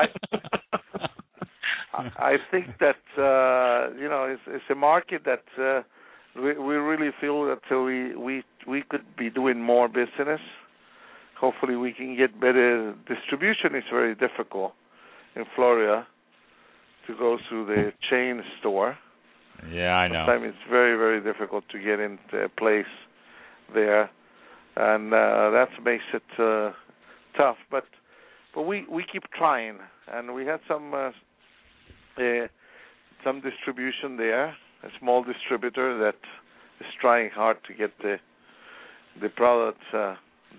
I think that uh, you know it's, it's a market that uh, we we really feel that we we we could be doing more business. Hopefully, we can get better distribution. It's very difficult in Florida to go through the chain store. Yeah, I know. Sometimes it's very very difficult to get into a place there, and uh, that makes it uh, tough. But But we, we keep trying, and we had some uh, uh, some distribution there, a small distributor that is trying hard to get the the product uh,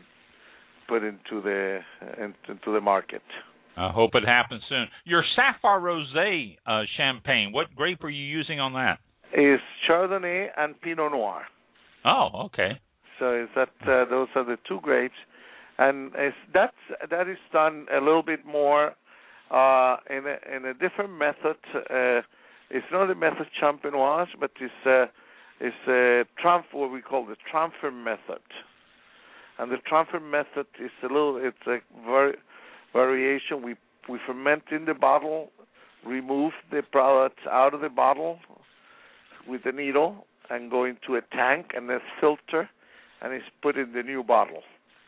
put into the uh, into the market. I hope it happens soon. Your Sapphire Rosé uh, champagne, what grape are you using on that? It's Chardonnay and Pinot Noir. Oh, okay. So is that uh, those are the two grapes. And it's, that's, that is done a little bit more uh, in, a, in a different method. Uh, it's not a method champenoise, but it's a, it's a trump, what we call the transfer method. And the transfer method is a little, it's a vari, variation. We we ferment in the bottle, remove the product out of the bottle with the needle, and go into a tank, and then filter, and it's put in the new bottle.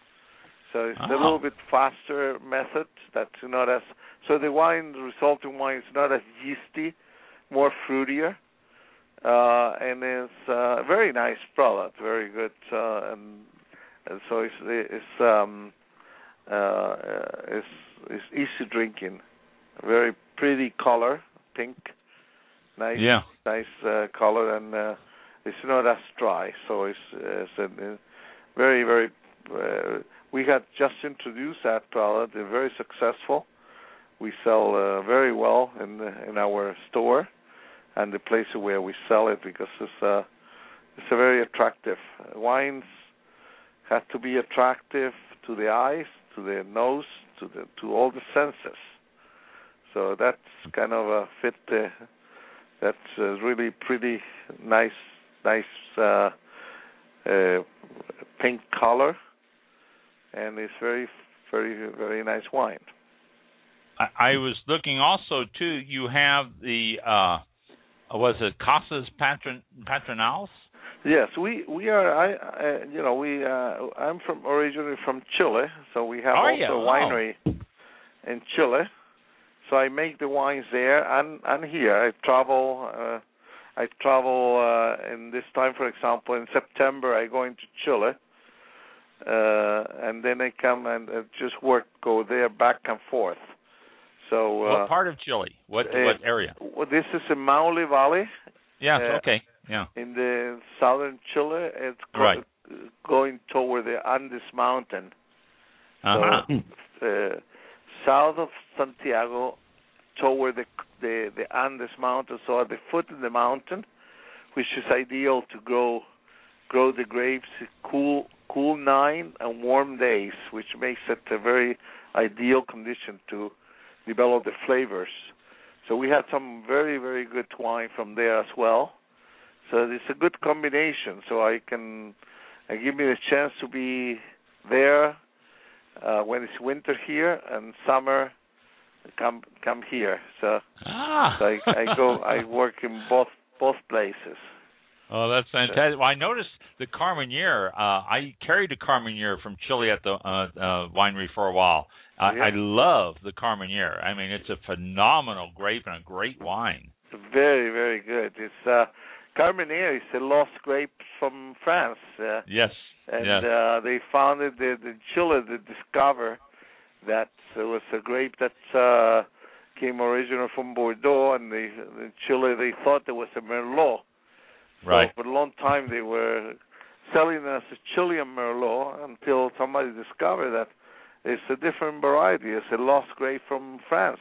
So it's oh. a little bit faster method. That's not as so the wine, the resulting wine, is not as yeasty, more fruitier, uh, and it's a very nice product, very good, uh, and, and so it's it's um, uh, it's it's easy drinking, very pretty color, pink, nice, yeah. nice uh, color, and uh, it's not as dry. So it's, it's a, a very very. Uh, We had just introduced that product. They're very successful. We sell uh, very well in the, in our store and the place where we sell it because it's uh, it's a very attractive. Wines have to be attractive to the eyes, to the nose, to the to all the senses. So that's kind of a fit. Uh, that's a really pretty nice, nice uh, uh, pink color. And it's very, very, very nice wine. I, I was looking also too. You have the uh, was it Casas Patron Patronales? Yes, we we are. I uh, you know we uh, I'm from originally from Chile, so we have are also you? a winery oh. in Chile. So I make the wines there and, and here. I travel. Uh, I travel uh, in this time, for example, in September. I go into Chile. Uh, and then I come and uh, just work, go there back and forth. So uh, what part of Chile? What uh, what area? Well, this is in Maule Valley. Yeah. Uh, okay. Yeah. In the southern Chile, it's go- right. going toward the Andes Mountain. Uh-huh. So, uh, south of Santiago, toward the, the the Andes Mountain, so at the foot of the mountain, which is ideal to grow grow the grapes. Cool, cool nine and warm days, which makes it a very ideal condition to develop the flavors. So we had some very very good wine from there as well. So it's a good combination. So I can, I give me the chance to be there uh, when it's winter here and summer, come come here. So, ah. so I, I go, I work in both both places. Oh, that's fantastic. Well, I noticed the Carmenere. Uh, I carried a Carmenere from Chile at the uh, uh, winery for a while. I, yeah. I love the Carmenere. I mean, it's a phenomenal grape and a great wine. Very, very good. It's uh, Carmenere is a lost grape from France. Uh, yes. And yes. Uh, they found it in Chile to discover that it was a grape that uh, came originally from Bordeaux, and they, in Chile they thought it was a Merlot. Right. So for a long time they were selling it as a Chilean Merlot until somebody discovered that it's a different variety. It's a lost grape from France.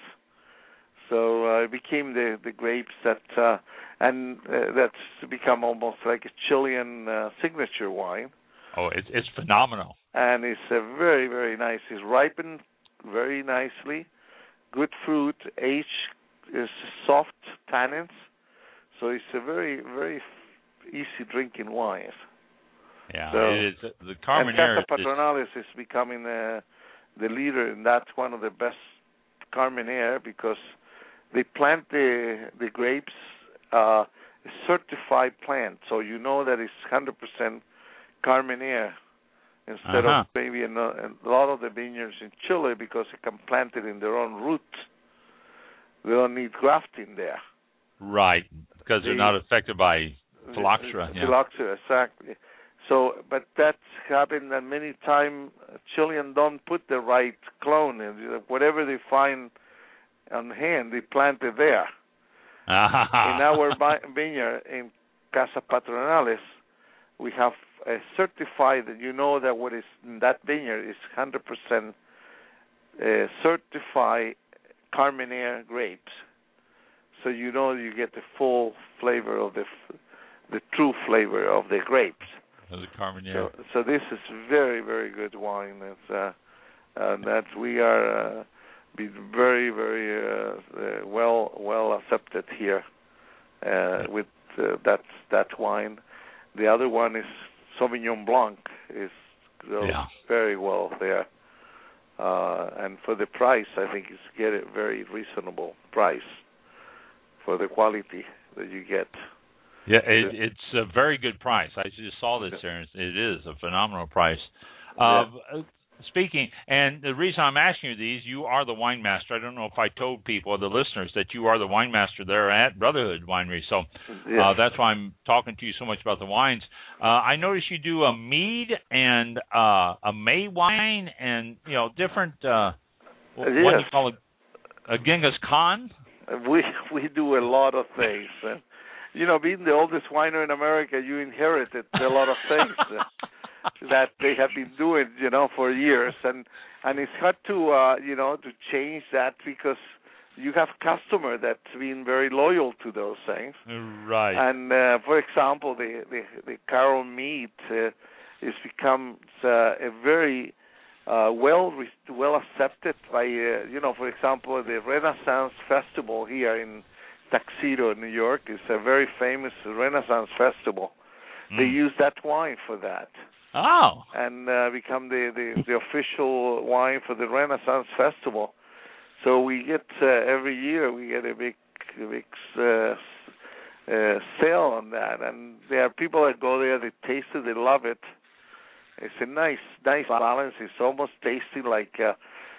So uh, it became the, the grapes that, uh, and uh, that's become almost like a Chilean uh, signature wine. Oh, it's it's phenomenal. And it's a very, very nice. It's ripened very nicely. Good fruit, aged, is soft tannins. So it's a very, very easy drinking wine. Yeah, so, it is. The Carmenere and Casa Patronalis is, is becoming uh, the leader, and that's one of the best Carmenere because they plant the the grapes uh, a certified plant, so you know that it's one hundred percent Carmenere instead uh-huh. of maybe in a, in a lot of the vineyards in Chile because they can plant it in their own root. They don't need grafting there. Right, because they're they, not affected by phylloxera. The, yeah. Phylloxera, exactly. So, but that's happened that many times Chileans don't put the right clone in. Whatever they find on hand, they plant it there. In our vineyard in Casa Patronalis, we have a certified that you know that what is in that vineyard is one hundred percent uh, certified Carmenere grapes. So you know you get the full flavor of the the true flavor of the grapes. Of the Carmenere. So, so this is very very good wine. It's uh, uh, that we are uh, be very very uh, uh, well well accepted here uh, with uh, that that wine. The other one is Sauvignon Blanc. Is uh, yeah. very well there, uh, and for the price, I think it's get a very reasonable price for the quality that you get. Yeah, it, it's a very good price. I just saw this there. It is a phenomenal price. Uh, yeah. Speaking, and the reason I'm asking you these, you are the wine master. I don't know if I told people, the listeners, that you are the wine master there at Brotherhood Winery. So yeah. uh, that's why I'm talking to you so much about the wines. Uh, I noticed you do a mead and uh, a May wine, and you know different. Uh, what yes. do you call it? A Genghis Khan. We we do a lot of things. And, you know, being the oldest winery in America, you inherited a lot of things that they have been doing, you know, for years, and and it's hard to, uh, you know, to change that because you have customer that's been very loyal to those things. Right. And uh, for example, the the, the Carol Mead uh, is become uh, a very uh, well well accepted by, uh, you know, for example, the Renaissance Festival here in Tuxedo, New York, is a very famous Renaissance festival. Mm. They use that wine for that. Oh. And uh, become the, the, the official wine for the Renaissance Festival. So we get, uh, every year, we get a big, a big uh, uh, sale on that. And there are people that go there, they taste it, they love it. It's a nice, nice balance. It's almost tasting like uh,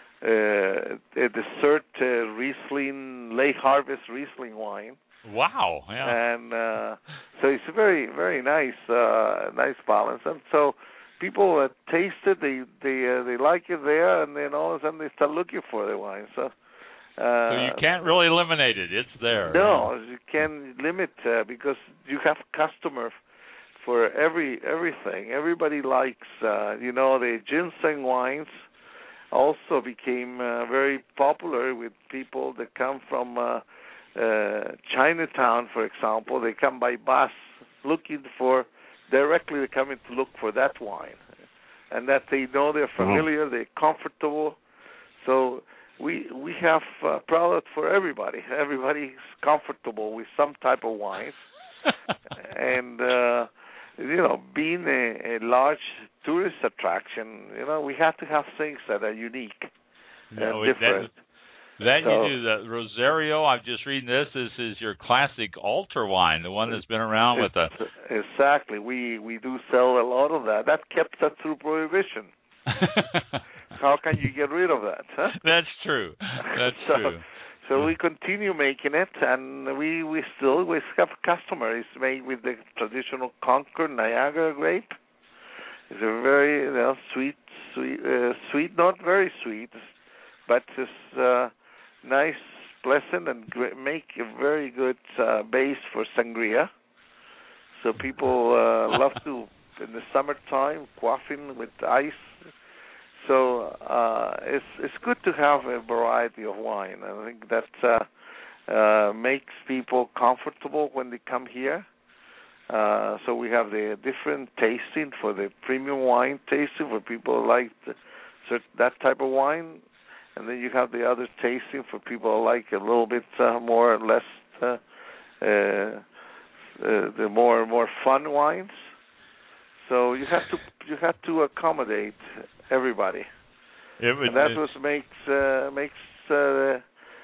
uh, a dessert uh, Riesling, late harvest Riesling wine. Wow! Yeah. And uh, so it's a very, very nice, uh, nice balance. And so people that taste it, they they uh, they like it there, and then all of a sudden they start looking for the wine. So Uh, so you can't really eliminate it. It's there. No, right? You can limit uh, because you have customers for every everything. Everybody likes, uh, you know, the ginseng wines also became uh, very popular with people that come from uh, uh, Chinatown, for example. They come by bus looking for, directly they're coming to look for that wine. And that they know they're familiar, mm-hmm. they're comfortable. So we we have uh, product for everybody. Everybody's comfortable with some type of wines. and, uh, you know, being a, a large tourist attraction, you know, we have to have things that are unique no, and different. That, then so, you do the Rosario. I'm just reading this. This is your classic altar wine, the one that's been around with the... Exactly. We, we do sell a lot of that. That kept us through Prohibition. How can you get rid of that? Huh? That's true. That's so, true. So we continue making it, and we, we still we have customers. It's made with the traditional Concord Niagara grape. It's a very you know, sweet, sweet, uh, sweet, not very sweet, but it's uh, nice, pleasant, and great, make a very good uh, base for sangria. So people uh, love to, in the summertime, quaffing with ice. So uh, it's it's good to have a variety of wine. I think that uh, uh, makes people comfortable when they come here. Uh, so we have the different tasting for the premium wine tasting for people who like the, that type of wine, and then you have the other tasting for people who like a little bit uh, more or less uh, uh, uh, the more more fun wines. So you have to you have to accommodate everybody, it would, and that's it, what makes uh, makes uh,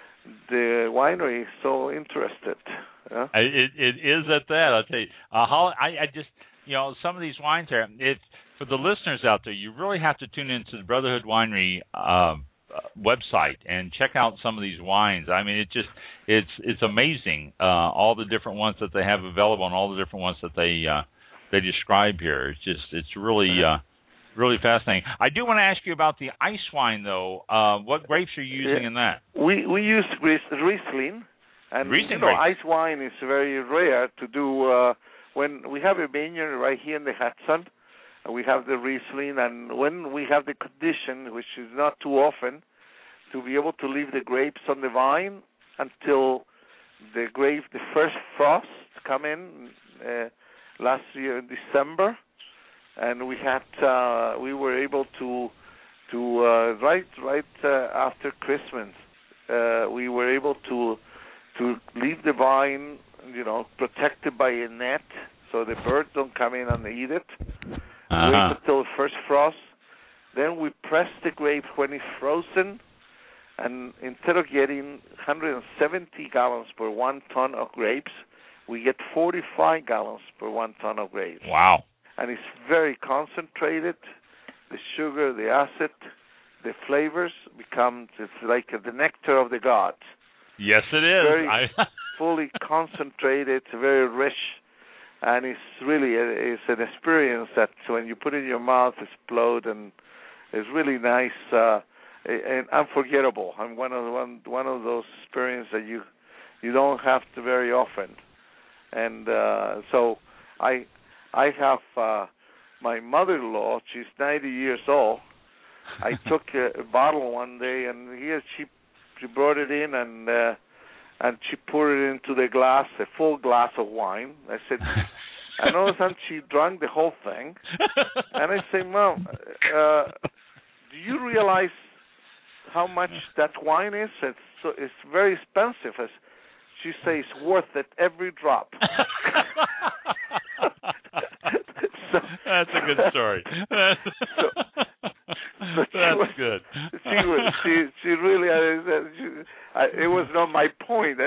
the winery so interested. Yeah? It it is at that. I'll tell you. Uh, how, I I just you know some of these wines are. It's for the listeners out there. You really have to tune into the Brotherhood Winery uh, website and check out some of these wines. I mean, it just it's it's amazing uh, all the different ones that they have available and all the different ones that they uh, they describe here. It's just it's really. Uh, Really fascinating. I do want to ask you about the ice wine, though. Uh, what grapes are you using yeah. in that? We we use Riesling, and Riesling you know, ice wine is very rare to do. Uh, when we have a vineyard right here in the Hudson, and we have the Riesling, and when we have the condition, which is not too often, to be able to leave the grapes on the vine until the grape, the first frost come in uh, last year in December. And we had, uh, we were able to, to uh, right, right uh, after Christmas, uh, we were able to, to leave the vine, you know, protected by a net, so the birds don't come in and eat it. Uh-huh. Wait until the first frost. Then we press the grape when it's frozen, and instead of getting one hundred seventy gallons per one ton of grapes, we get forty-five gallons per one ton of grapes. Wow. And it's very concentrated. The sugar, the acid, the flavors become it's like the nectar of the gods. Yes, it is. Very I... fully concentrated, very rich, and it's really a, it's an experience that when you put it in your mouth, explode, and it's really nice uh, and unforgettable. I'm one of the, one one of those experiences that you you don't have to very often, and uh, so I. I have uh, my mother-in-law. She's ninety years old. I took a, a bottle one day, and here she she brought it in, and uh, and she poured it into the glass, a full glass of wine. I said, and all of a sudden she drank the whole thing. And I say, Mom, uh, do you realize how much that wine is? It's so it's very expensive. As she says, worth it every drop. So, that's a good story. so, so that's was, good. She was, she she really uh, she, I, it was not my point.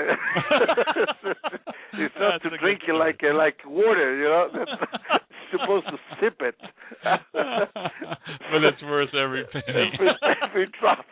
It's not that's to drink it like uh, like water, you know. That's supposed to sip it. But it's worth every penny. Every, every drop.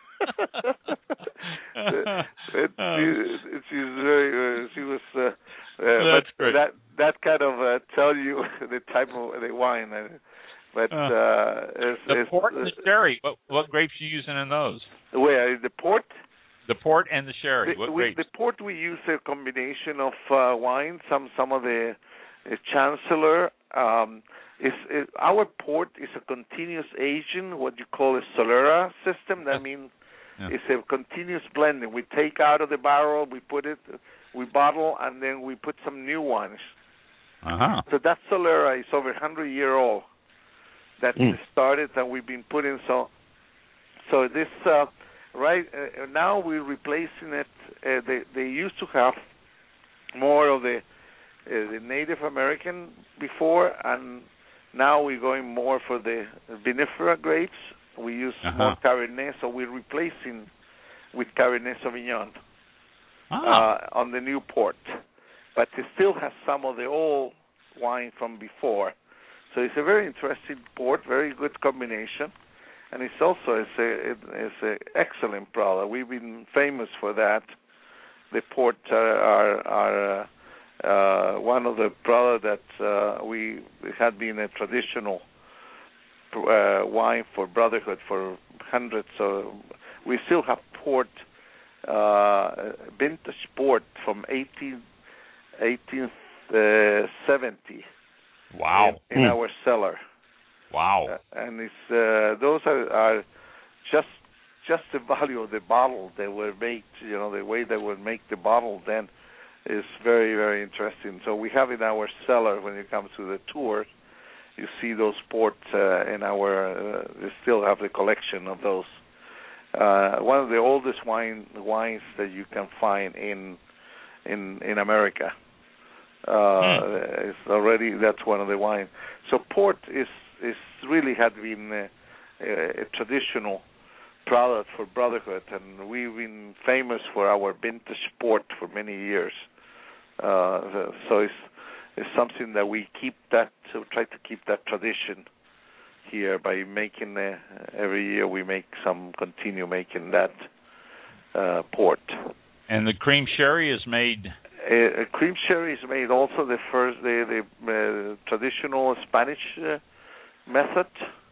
it, she, she's very. Uh, she was. Uh, uh, That's but great. That that kind of uh, tell you the type of the wine. Uh, but uh, uh, it's, the it's, port and uh, the sherry. What what grapes are you using in those? Where the port? The port and the sherry. The, what we, grapes? the port we use a combination of uh, wine. Some some of the uh, Chancellor. Um, is, is our port is a continuous aging, what you call a Solera system. That means yeah. it's a continuous blending. We take out of the barrel, we put it, we bottle, and then we put some new ones. Uh-huh. So that Solera is over one hundred year old. That mm. started, and we've been putting so. So this uh, right uh, now we're replacing it. Uh, they they used to have more of the uh, the Native American before, and now we're going more for the vinifera grapes. We use uh-huh. more Cabernet, so we're replacing with Cabernet Sauvignon ah. uh, on the new port. But it still has some of the old wine from before. So it's a very interesting port, very good combination. And it's also it's a it's an excellent product. We've been famous for that. The port uh, are are uh, uh, one of the products that uh, we had been a traditional uh, wine for Brotherhood for hundreds. So we still have port, uh, vintage port from eighteen seventy. Wow! In, in mm. our cellar. Wow! Uh, and it's uh, those are, are just just the value of the bottle they were made. You know, the way they would make the bottle then is very very interesting. So we have in our cellar when you come to the tour, you see those ports uh, in our. Uh, we still have the collection of those. Uh, one of the oldest wine wines that you can find in in in America. Uh, mm. It's already that's one of the wines. So port is is really had been a, a, a traditional product for Brotherhood, and we've been famous for our vintage port for many years. Uh, so it's it's something that we keep that to try to keep that tradition here by making uh, every year we make some continue making that uh, port. And the cream sherry is made. Uh, cream sherry is made also the first the the uh, traditional Spanish uh, method.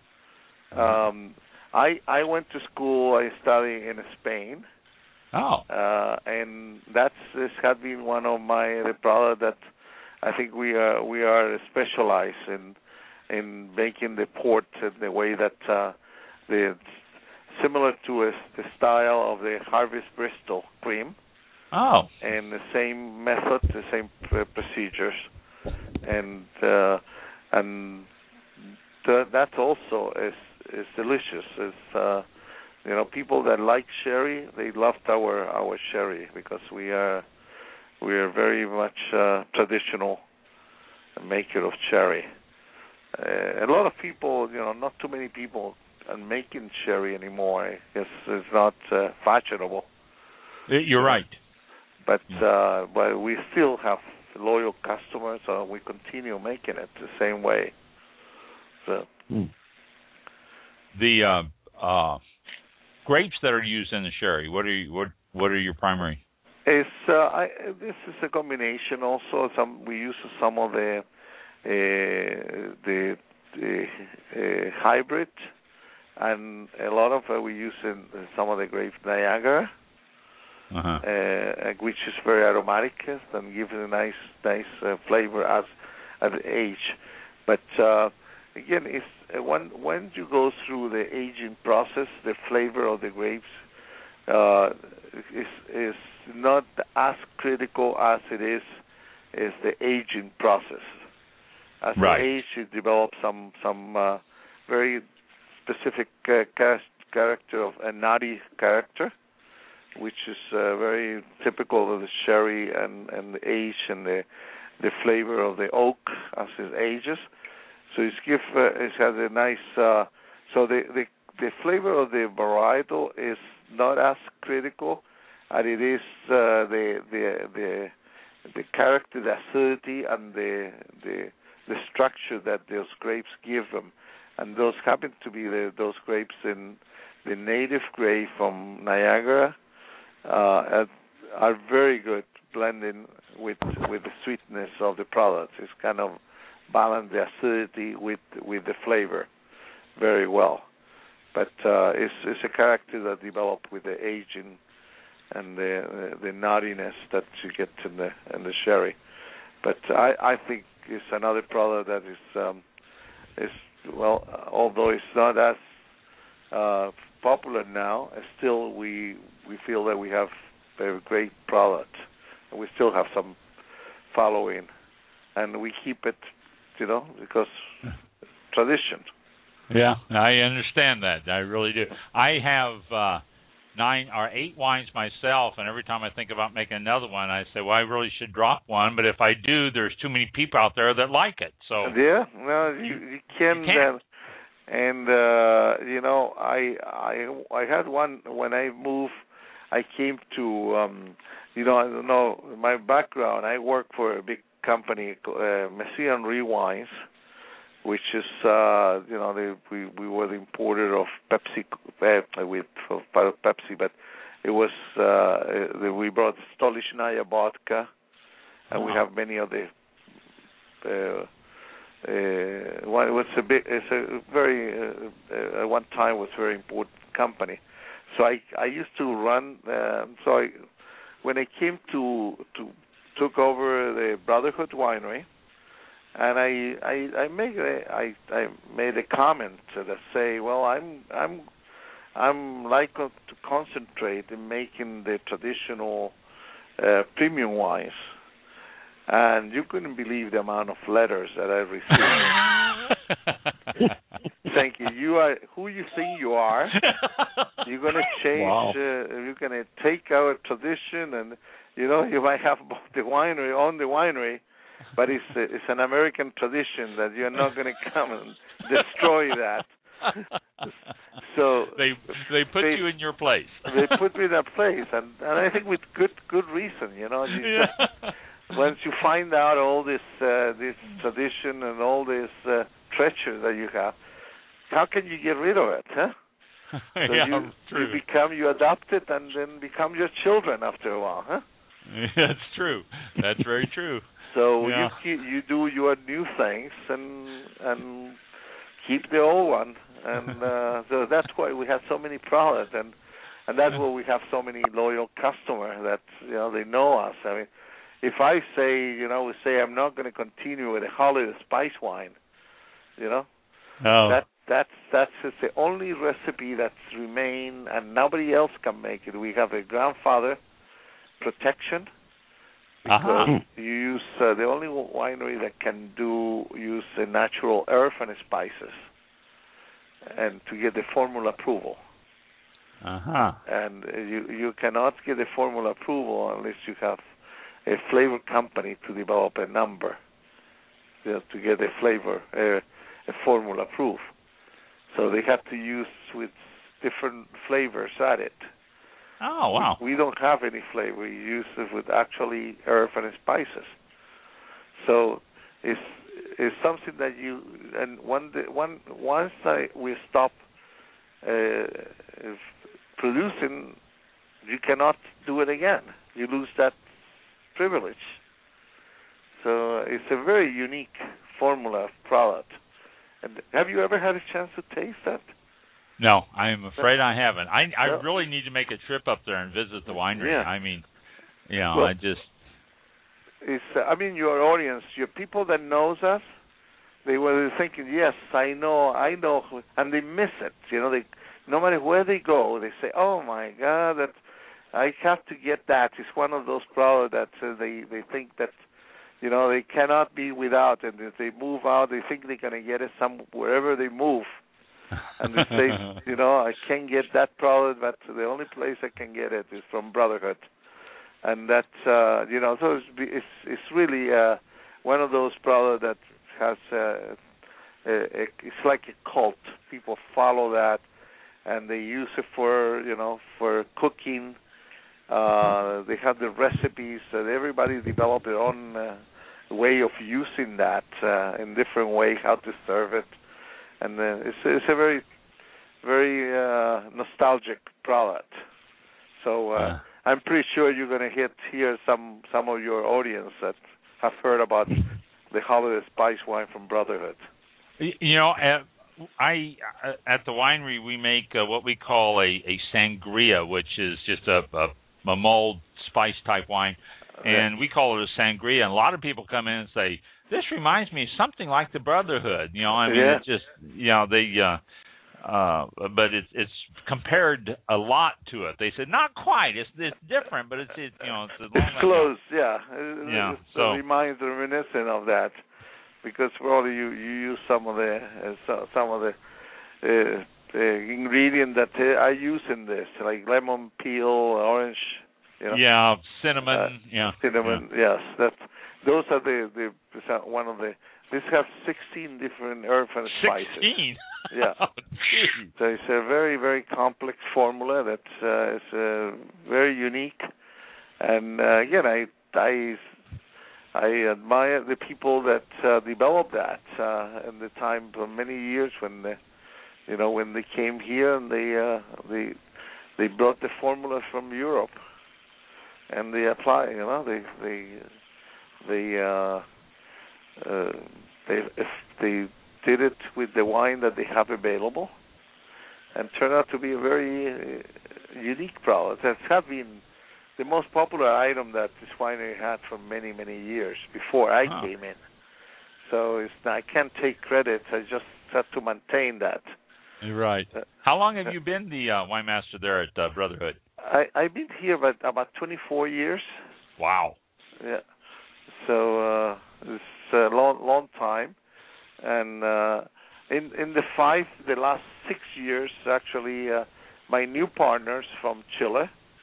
Um, I I went to school. I studied in Spain. Oh. Uh, and that's this has been one of my the product that I think we are we are specialized in in making the port in the way that uh, the similar to a, the style of the Harvest Bristol cream. Oh. And the same method, the same pr- procedures, and uh, and th- that also is is delicious. It's uh, you know, people that like sherry, they loved our our sherry because we are we are very much uh, traditional maker of sherry. Uh, a lot of people, you know, not too many people are making sherry anymore. It's it's not uh, fashionable. You're right. But uh, but we still have loyal customers, so we continue making it the same way. So mm. the uh, uh, grapes that are used in the sherry, what are you, what what are your primary? It's uh, I, this is a combination. Also, some we use some of the uh, the, the uh, hybrid, and a lot of uh, we use in some of the grapes Niagara. Uh-huh. Uh, which is very aromatic and gives a nice, nice uh, flavor as as age. But uh, again, it's uh, when when you go through the aging process, the flavor of the grapes uh, is is not as critical as it is is the aging process. As right. the age, it develops some some uh, very specific uh, character of a nutty character, which is uh, very typical of the sherry and, and the age and the the flavor of the oak as it ages. So it's give uh, it has a nice. Uh, so the, the the flavor of the varietal is not as critical as it is uh, the the the the character, the acidity, and the the the structure that those grapes give them. And those happen to be the, those grapes in the native grape from Niagara. Uh, are very good blending with with the sweetness of the product. It's kind of balance the acidity with with the flavor very well. But uh, it's it's a character that developed with the aging and the the, the nuttiness that you get in the in the sherry. But I, I think it's another product that is um, is well, although it's not as uh, popular now, still we we feel that we have a great product, and we still have some following, and we keep it, you know, because tradition. Yeah, I understand that. I really do. I have uh, nine or eight wines myself, and every time I think about making another one, I say, well, I really should drop one, but if I do, there's too many people out there that like it. So yeah, well, you, you can, you can. Uh, and uh, you know, I I I had one when I moved. I came to, um, you know, I don't know my background. I work for a big company, uh, Messier Henry Wines, which is, uh, you know, they, we we were the importer of Pepsi uh, with of Pepsi, but it was uh, we brought Stolichnaya vodka, and oh. we have many of the. Uh, uh, one it was a big, it's a very uh, uh, one time was a very important company. So I I used to run. Uh, so I, when I came to to took over the Brotherhood Winery, and I I I made a, I I made a comment that say, well, I'm I'm I'm like to concentrate in making the traditional uh, premium wines, and you couldn't believe the amount of letters that I received. Thank you. You are who you think you are. You're going to change. Wow. Uh, you're going to take our tradition, and you know you might have the winery on the winery, but it's uh, it's an American tradition that you're not going to come and destroy that. So they they put they, you in your place. They put me in that place, and, and I think with good good reason. You know, you yeah. just, once you find out all this uh, this tradition and all this uh, treasure that you have, how can you get rid of it, huh? So yeah, you, true. you become, you adopt it, and then become your children after a while, huh? That's true. That's very true. So yeah. you keep, you do your new things and and keep the old one, and uh, so that's why we have so many products, and and that's why we have so many loyal customers that you know they know us. I mean, if I say you know we say I'm not going to continue with a holiday spice wine, you know, oh. that. That's that's just the only recipe that's remained, and nobody else can make it. We have a grandfather protection because uh-huh. you use uh, the only winery that can do use a natural herb and spices, and to get the formula approval. Uh-huh. And you you cannot get the formula approval unless you have a flavor company to develop a number, you know, to get a flavor uh, a formula approved. So they have to use with different flavors at it. Oh, wow. We, we don't have any flavor. We use it with actually herb and spices. So it's it's something that you and one one once I, we stop uh, producing, you cannot do it again. You lose that privilege. So it's a very unique formula of product. And have you ever had a chance to taste that? No, I'm afraid I haven't. I I no. really need to make a trip up there and visit the winery. Yeah. I mean, you know, well, I just... It's, uh, I mean, your audience, your people that knows us, they were thinking, yes, I know, I know, and they miss it. You know, they no matter where they go, they say, oh, my God, that I have to get that. It's one of those products that uh, they, they think that, you know, they cannot be without, and if they move out, they think they're going to get it some wherever they move. And they say, you know, I can't get that product, but the only place I can get it is from Brotherhood. And that's, uh, you know, so it's it's, it's really uh, one of those products that has, uh, a, a, it's like a cult. People follow that, and they use it for, you know, for cooking. Uh, they have the recipes, and everybody developed their own uh, way of using that uh, in different ways, how to serve it. And uh, it's, it's a very, very uh, nostalgic product. So uh, uh. I'm pretty sure you're going to hit here some, some of your audience that have heard about the holiday spice wine from Brotherhood. You know, at, I at the winery we make uh, what we call a, a sangria, which is just a, a a mulled spice type wine, and yeah. we call it a sangria. And a lot of people come in and say, "This reminds me of something like the Brotherhood." You know, I mean, yeah. it's just, you know, they, uh, uh, but it's it's compared a lot to it. They said not quite. It's it's different, but it's it, you know, it's, a long it's close. You know. Yeah, yeah. It so reminds reminiscent of that, because probably you you use some of the uh, some of the. Uh, the ingredient that uh, I use in this, like lemon peel, orange, you know. Yeah, cinnamon. Uh, yeah, cinnamon. Yeah. Yes, that. Those are the the one of the. This has sixteen different herbs and spices. Sixteen. Yeah. Oh, so it's a very very complex formula that uh, is uh, very unique, and uh, again I I I admire the people that uh, developed that uh, in the time for many years when. The, You know, when they came here and they uh, they they brought the formulas from Europe, and they apply. You know, they they they uh, uh, they if they did it with the wine that they have available, and turned out to be a very uh, unique product. That has been the most popular item that this winery had for many many years before I huh. came in. So it's I can't take credit. I just have to maintain that. Right. How long have you been the uh, wine master there at uh, Brotherhood? I, I've been here about about twenty-four years. Wow. Yeah. So uh, it's a long long time, and uh, in in the five the last six years actually, uh, my new partners from Chile,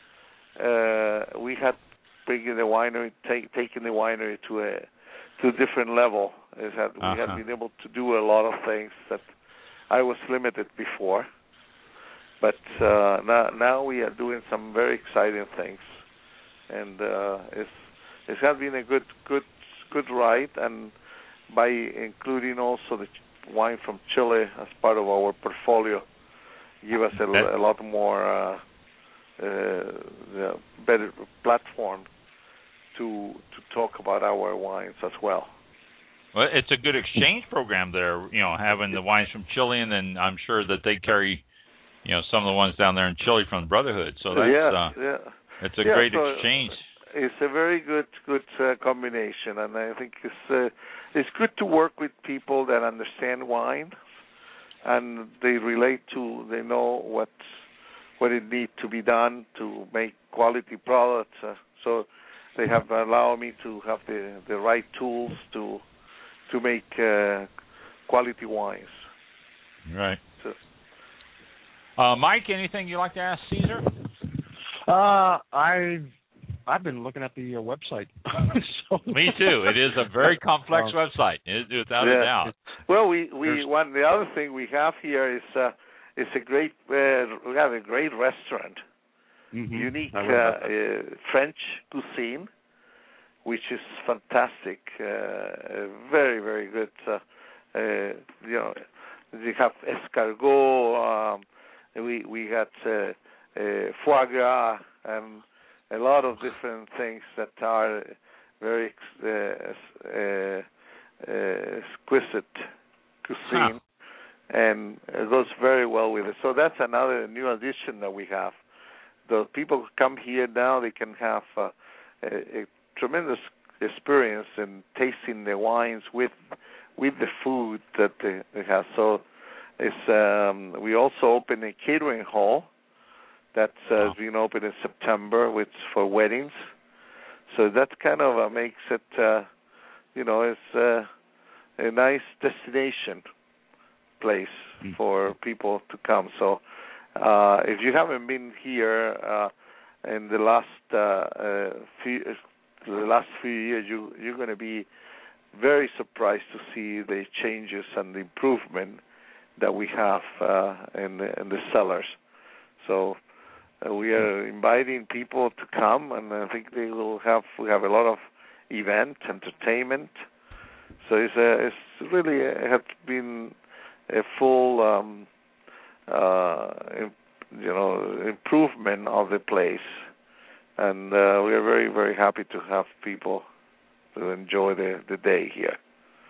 uh, we had bringing the winery, take, taking the winery to a to a different level. It had, uh-huh. We had been able to do a lot of things that I was limited before, but uh, now now we are doing some very exciting things, and uh, it's it has been a good good good ride, and by including also the wine from Chile as part of our portfolio, give us a, a lot more uh, uh, better platform to to talk about our wines as well. Well, it's a good exchange program there, you know, having the wines from Chile, and then I'm sure that they carry, you know, some of the ones down there in Chile from the Brotherhood. So that's yeah, uh, yeah. it's a yeah, great so exchange. It's a very good good uh, combination, and I think it's uh, it's good to work with people that understand wine, and they relate to, they know what what it needs to be done to make quality products. Uh, so they have allowed me to have the the right tools to. to make uh, quality wines. Right. So, uh, Mike, anything you'd like to ask Caesar? Uh, I I've been looking at the uh, website. so, Me too. It is a very complex uh, website, without yeah. a doubt. Well, we we one the other thing we have here is uh, is a great uh, we have a great restaurant, mm-hmm. unique uh, uh, French cuisine, which is fantastic, uh, very very good. Uh, uh, you know, we have escargot. Um, we we got uh, uh, foie gras and a lot of different things that are very uh, uh, uh, exquisite cuisine, huh. and it goes very well with it. So that's another new addition that we have. The people who come here now, they can have uh, a, a tremendous experience in tasting the wines with with the food that they, they have. So it's um, we also open a catering hall that uh, has been opened in September, with for weddings. So that kind of uh, makes it, uh, you know, it's uh, a nice destination place mm-hmm. for people to come. So uh, if you haven't been here uh, in the last uh, uh, few the last few years, you you're going to be very surprised to see the changes and the improvement that we have uh, in the, in the cellars. So uh, we are inviting people to come, and I think they will have we have a lot of event entertainment. So it's a, it's really it has been a full um, uh, you know improvement of the place, and uh, we are very very happy to have people to enjoy the, the day here.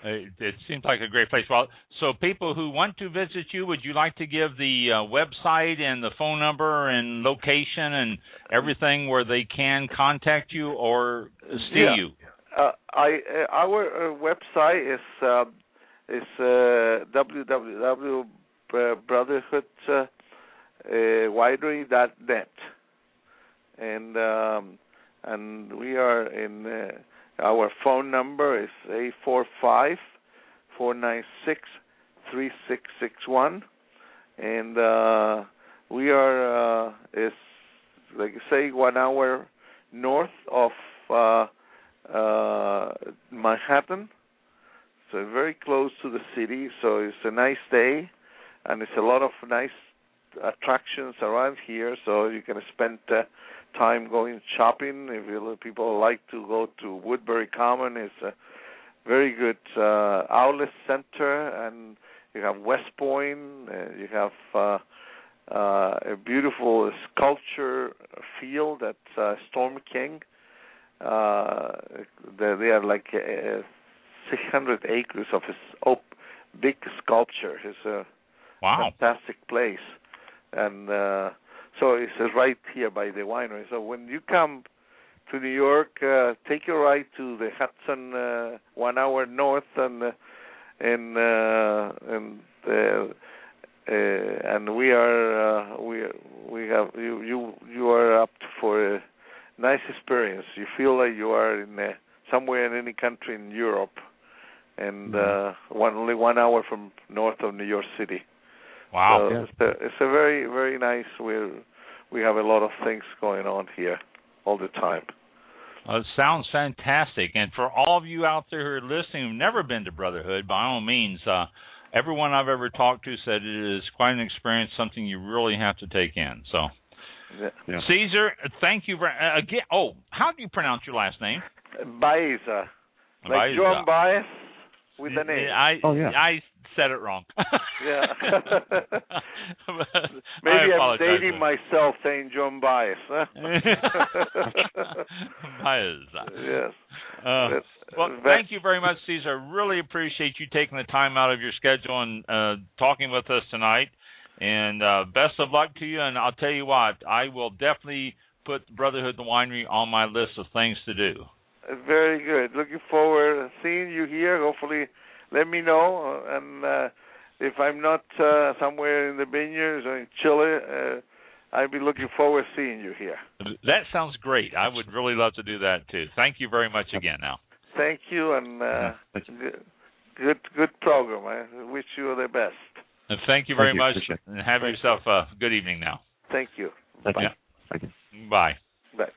It, it seems like a great place. Well, so people who want to visit you, would you like to give the uh, website and the phone number and location and everything where they can contact you or see yeah. you? Uh, I uh, our uh, website is uh, is uh, w w w dot brotherhood winery dot net, and um, and we are in. Uh, Our phone number is eight four five, four nine six, three six six one, and uh, we are uh, is like I say one hour north of uh, uh, Manhattan, so very close to the city. So it's a nice day, and it's a lot of nice attractions around here. So you can spend Uh, time going shopping. If you, people like to go to Woodbury Common, it's a very good uh, outlet center, and you have West Point. Uh, you have uh, uh, a beautiful sculpture field at uh, Storm King. Uh, they, they are like uh, six hundred acres of his op- big sculpture. It's a wow. fantastic place, and. Uh, So it's right here by the winery. So when you come to New York, uh, take your ride to the Hudson, uh, one hour north, and uh, and uh, and uh, uh, and we are uh, we we have you you you are up for a nice experience. You feel like you are in uh, somewhere in any country in Europe, and uh, one only one hour from north of New York City. Wow, so yeah. it's, a, it's a very, very nice. We we have a lot of things going on here all the time. Well, it sounds fantastic. And for all of you out there who are listening who've never been to Brotherhood, by all means, uh, everyone I've ever talked to said it is quite an experience, something you really have to take in. So, yeah. Yeah. Caesar, thank you. For, uh, again, oh, how do you pronounce your last name? Baeza. Like Baeza. John Baez with an A. I, oh, yeah. I said it wrong. Yeah. Maybe I'm dating myself saying John Baez. Huh? Baez. Yes. Uh, well, thank you very much, Caesar. I really appreciate you taking the time out of your schedule and uh, talking with us tonight. And uh, best of luck to you. And I'll tell you what, I will definitely put Brotherhood the Winery on my list of things to do. Very good. Looking forward to seeing you here. Hopefully, let me know. And uh, if I'm not uh, somewhere in the vineyards or in Chile, uh, I'll be looking forward to seeing you here. That sounds great. I would really love to do that, too. Thank you very much again now. Thank you, and uh, good, good good program. I wish you the best. And thank you very thank much, you. and have Thank yourself a good evening now. Thank you. Thank Bye. you. Thank you. Bye. Bye.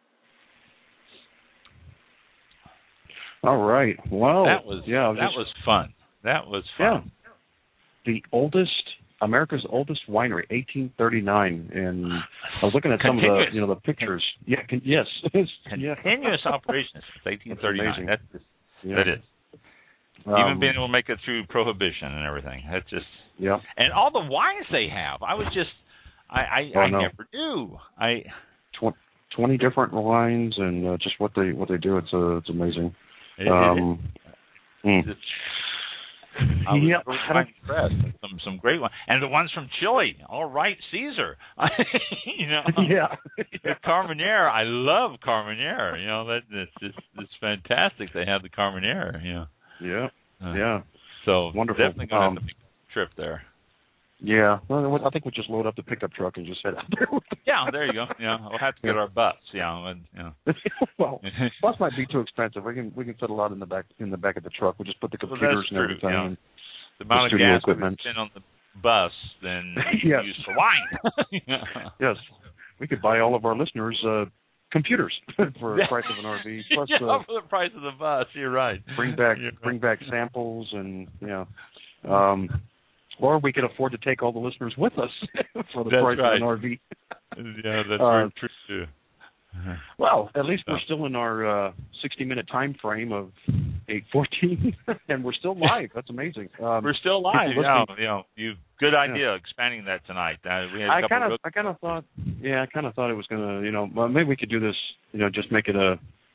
All right. Well, that was yeah, that just, was fun. That was fun. Yeah. The oldest, America's oldest winery, eighteen thirty-nine, and I was looking at some Continuous. of the, you know, the pictures. Yeah. Con- yes. yeah. Continuous operation since eighteen thirty-nine. That is. Yeah. That is. Um, Even being able to make it through Prohibition and everything. That's just. Yeah. And all the wines they have. I was just. I I, oh, I no. never knew. I. Tw- Twenty different wines, and uh, just what they what they do. It's uh, it's amazing. It, um, it, mm. it, I was yeah, really quite impressed. Some some great ones, and the ones from Chile. All right, Caesar. you know, yeah, the Carmenere. I love Carmenere. You know that it's it's, it's fantastic. They have the Carmenere. You know. Yeah, uh, yeah. So wonderful. Definitely going to um, have to make a trip there. Yeah, well, I think we'll just load up the pickup truck and just head out there. Yeah, there you go. Yeah, we'll have to get our bus. Yeah, and, you know. Well, bus might be too expensive. We can we can fit a lot in the back in the back of the truck. We'll just put the computers well, and everything. Yeah. And the amount the of gas equipment. we spend on the bus than yes. use for wine. yeah. Yes, we could buy all of our listeners uh, computers for the price of an R V. Plus, yeah, uh, for the price of the bus. You're right. Bring back You're bring right. back samples and yeah. Um, Or we could afford to take all the listeners with us for the that's price right. of an R V. Yeah, that's uh, very true too. Well, at least we're still in our uh, sixty-minute time frame of eight fourteen, and we're still live. That's amazing. Um, we're still live. people Yeah, listening- you know, you good idea expanding that tonight. Uh, we had a I couple kind of, real- I kind of thought, yeah, I kind of thought it was gonna, you know, well, maybe we could do this, you know, just make it a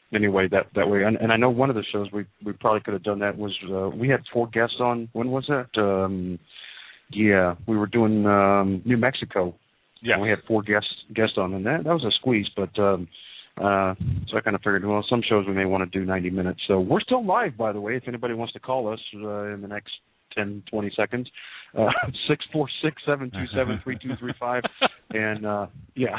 anyway, that that way. And, and I know one of the shows we we probably could have done that was uh, we had four guests on. When was that? Um, yeah, we were doing um, New Mexico. Yeah, we had four guests guests on, and that that was a squeeze. But um, uh, so I kind of figured, well, some shows we may want to do ninety minutes. So we're still live, by the way. If anybody wants to call us uh, in the next ten, twenty seconds, uh, six four six, seven two seven, three two three five, and uh, yeah.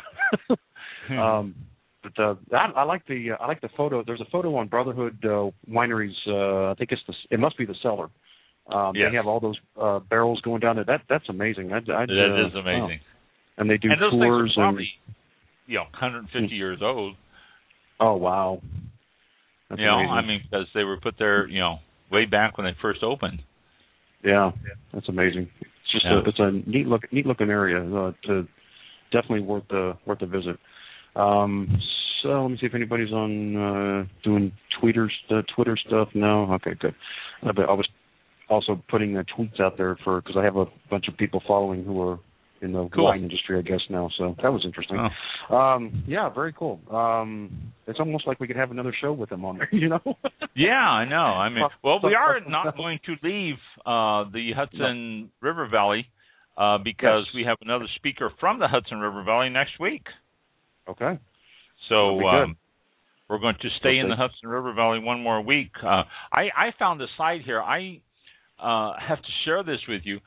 um, but uh, I, I like the uh, I like the photo. There's a photo on Brotherhood uh, Wineries. Uh, I think it's the it must be the cellar. Um, yes. They have all those uh, barrels going down there. That that's amazing. I, I, that uh, is amazing. Oh. And they do and those tours things are probably, and you know, one hundred fifty years old. Oh wow! That's you know, amazing. I mean, because they were put there, you know, way back when they first opened. Yeah, that's amazing. It's just yeah. a, it's a neat look, neat looking area. Uh, to definitely worth the worth the visit. Um, so let me see if anybody's on uh, doing Twitter uh, Twitter stuff. No, okay, good. Uh, but I was also putting uh, tweets out there for because I have a bunch of people following who are in the cool. wine industry, I guess now. So that was interesting. Oh. Um, yeah, very cool. Um, it's almost like we could have another show with them on there, you know? Yeah, I know. I mean, well, we are not going to leave uh, the Hudson no. River Valley uh, because yes. we have another speaker from the Hudson River Valley next week. Okay. So um, we're going to stay okay. in the Hudson River Valley one more week. Uh, I, I found a site here. I uh, have to share this with you.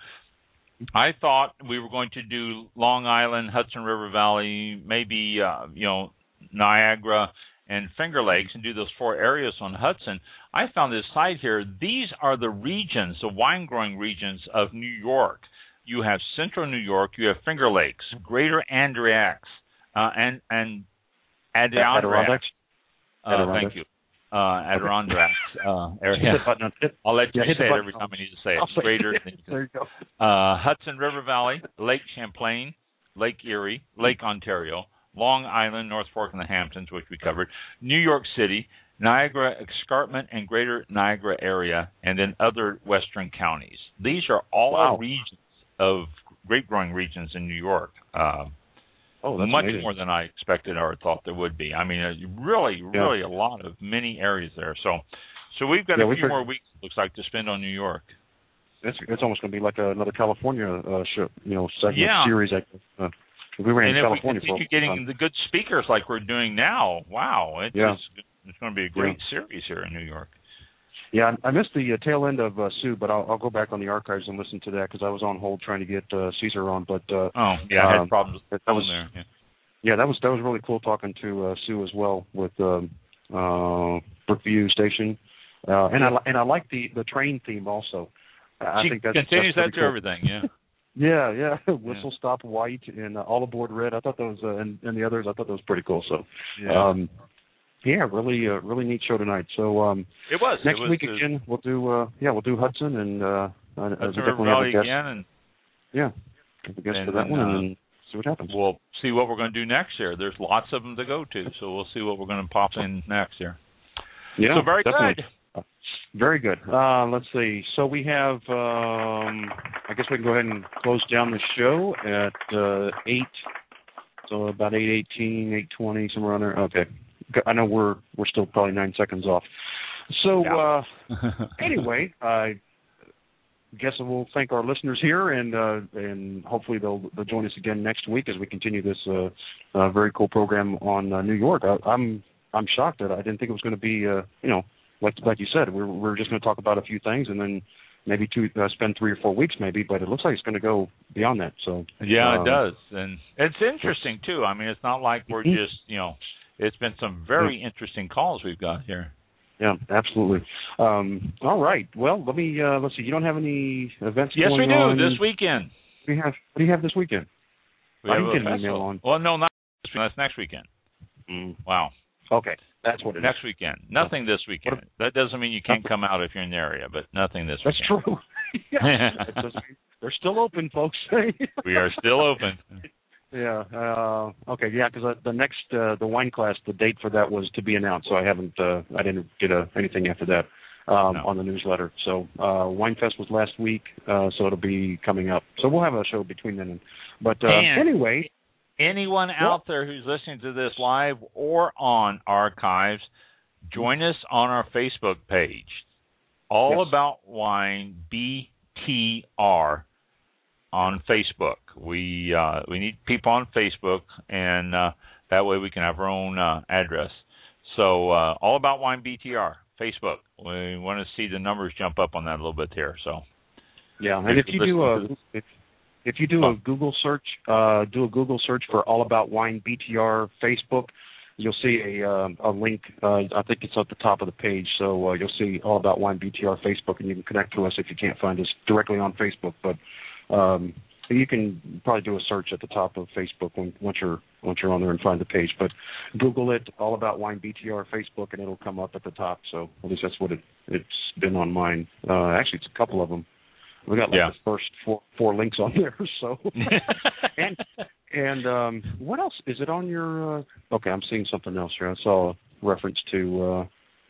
I thought we were going to do Long Island, Hudson River Valley, maybe, uh, you know, Niagara and Finger Lakes and do those four areas on Hudson. I found this site here. These are the regions, the wine-growing regions of New York. You have Central New York, you have Finger Lakes, Greater Adirondacks, uh, and, and Adirondacks. Adirondacks. Uh, Adirondacks. Thank you. Uh, Adirondacks uh, area. I'll let you yeah, say it every time I need to say it. It's greater. There you go. Uh, Hudson River Valley, Lake Champlain, Lake Erie, Lake Ontario, Long Island, North Fork, and the Hamptons, which we covered, New York City, Niagara Escarpment and Greater Niagara area, and then other western counties. These are all wow. regions of grape-growing regions in New York. Uh, Oh, that's much amazing. more than I expected or thought there would be. I mean, uh, really, yeah. really a lot of many areas there. So, so we've got yeah, a we few heard, more weeks, it looks like, to spend on New York. It's it's almost going to be like a, another California uh, show, you know, segment yeah. series. Uh, we were in and California if we for continue getting time. the good speakers like we're doing now, wow, it's yeah. it's going to be a great yeah. series here in New York. Yeah, I missed the uh, tail end of uh, Sue, but I'll, I'll go back on the archives and listen to that because I was on hold trying to get uh, Caesar on. But uh, oh yeah, I had um, problems with that was there. Yeah. yeah, that was that was really cool talking to uh, Sue as well with um, uh, Brookview Station, uh, and I and I like the, the train theme also. I she think that's, continues that's that to cool. everything. Yeah. yeah, yeah. Whistle yeah. Stop White and uh, All Aboard Red. I thought that was uh, and, and the others. I thought that was pretty cool. So. Yeah. Um, Yeah, really, uh, really neat show tonight. So um, it was next it was, week uh, again. We'll do, uh, yeah, we'll do Hudson and uh, Hudson River Valley again, and yeah, I guess and for that then, one, uh, and see what happens. We'll see what we're going to do next year. There's lots of them to go to, so we'll see what we're going to pop in next year. Yeah, so very definitely. good. Very good. Uh, let's see. So we have. Um, I guess we can go ahead and close down the show at uh, eight. So about eight eighteen, eight twenty, somewhere around there. Okay. I know we're we're still probably nine seconds off. So yeah. uh, anyway, I guess we'll thank our listeners here, and uh, and hopefully they'll, they'll join us again next week as we continue this uh, uh, very cool program on uh, New York. I, I'm I'm shocked that I didn't think it was going to be uh, you know like like you said we we're, we're just going to talk about a few things and then maybe two uh, spend three or four weeks maybe, but it looks like it's going to go beyond that. So yeah, um, it does, and it's interesting too. I mean, it's not like we're mm-hmm. just you know. It's been some very interesting calls we've got here. Yeah, absolutely. Um, all right. Well, let me uh, let's see. You don't have any events yes, going we do on? this weekend. We have. What do you have this weekend? We I have didn't a get an email on. Well, no, not this weekend. That's next weekend. Mm. Wow. Okay, that's what it next is. weekend. Nothing this weekend. That doesn't mean you can't come out if you're in the area, but nothing this that's weekend. That's true. yeah, just, they're still open, folks. We are still open. Yeah. Uh, okay. Yeah, because uh, the next uh, the wine class, the date for that was to be announced. So I haven't. Uh, I didn't get uh, anything after that um, no. on the newsletter. So uh, Winefest was last week, uh, so it'll be coming up. So we'll have a show between then and. But uh, and anyway, anyone out there who's listening to this live or on archives, join us on our Facebook page, All yes. About Wine B T R on Facebook. We uh, we need people on Facebook, and uh, that way we can have our own uh, address. So uh, All About Wine B T R, Facebook. We want to see the numbers jump up on that a little bit here. So yeah, and if you do a if, if you do a Google search, uh, do a Google search for All About Wine B T R Facebook, you'll see a uh, a link. Uh, I think it's at the top of the page. So uh, you'll see All About Wine B T R Facebook, and you can connect to us if you can't find us directly on Facebook. But um, you can probably do a search at the top of Facebook when, once you're once you're on there and find the page. But Google it, All About Wine B T R Facebook, and it'll come up at the top. So at least that's what it, it's been on mine. Uh, actually, it's a couple of them. We got like yeah. the first four four links on there. So and and um, what else is it on your? Uh, okay, I'm seeing something else here. I saw a reference to. Uh,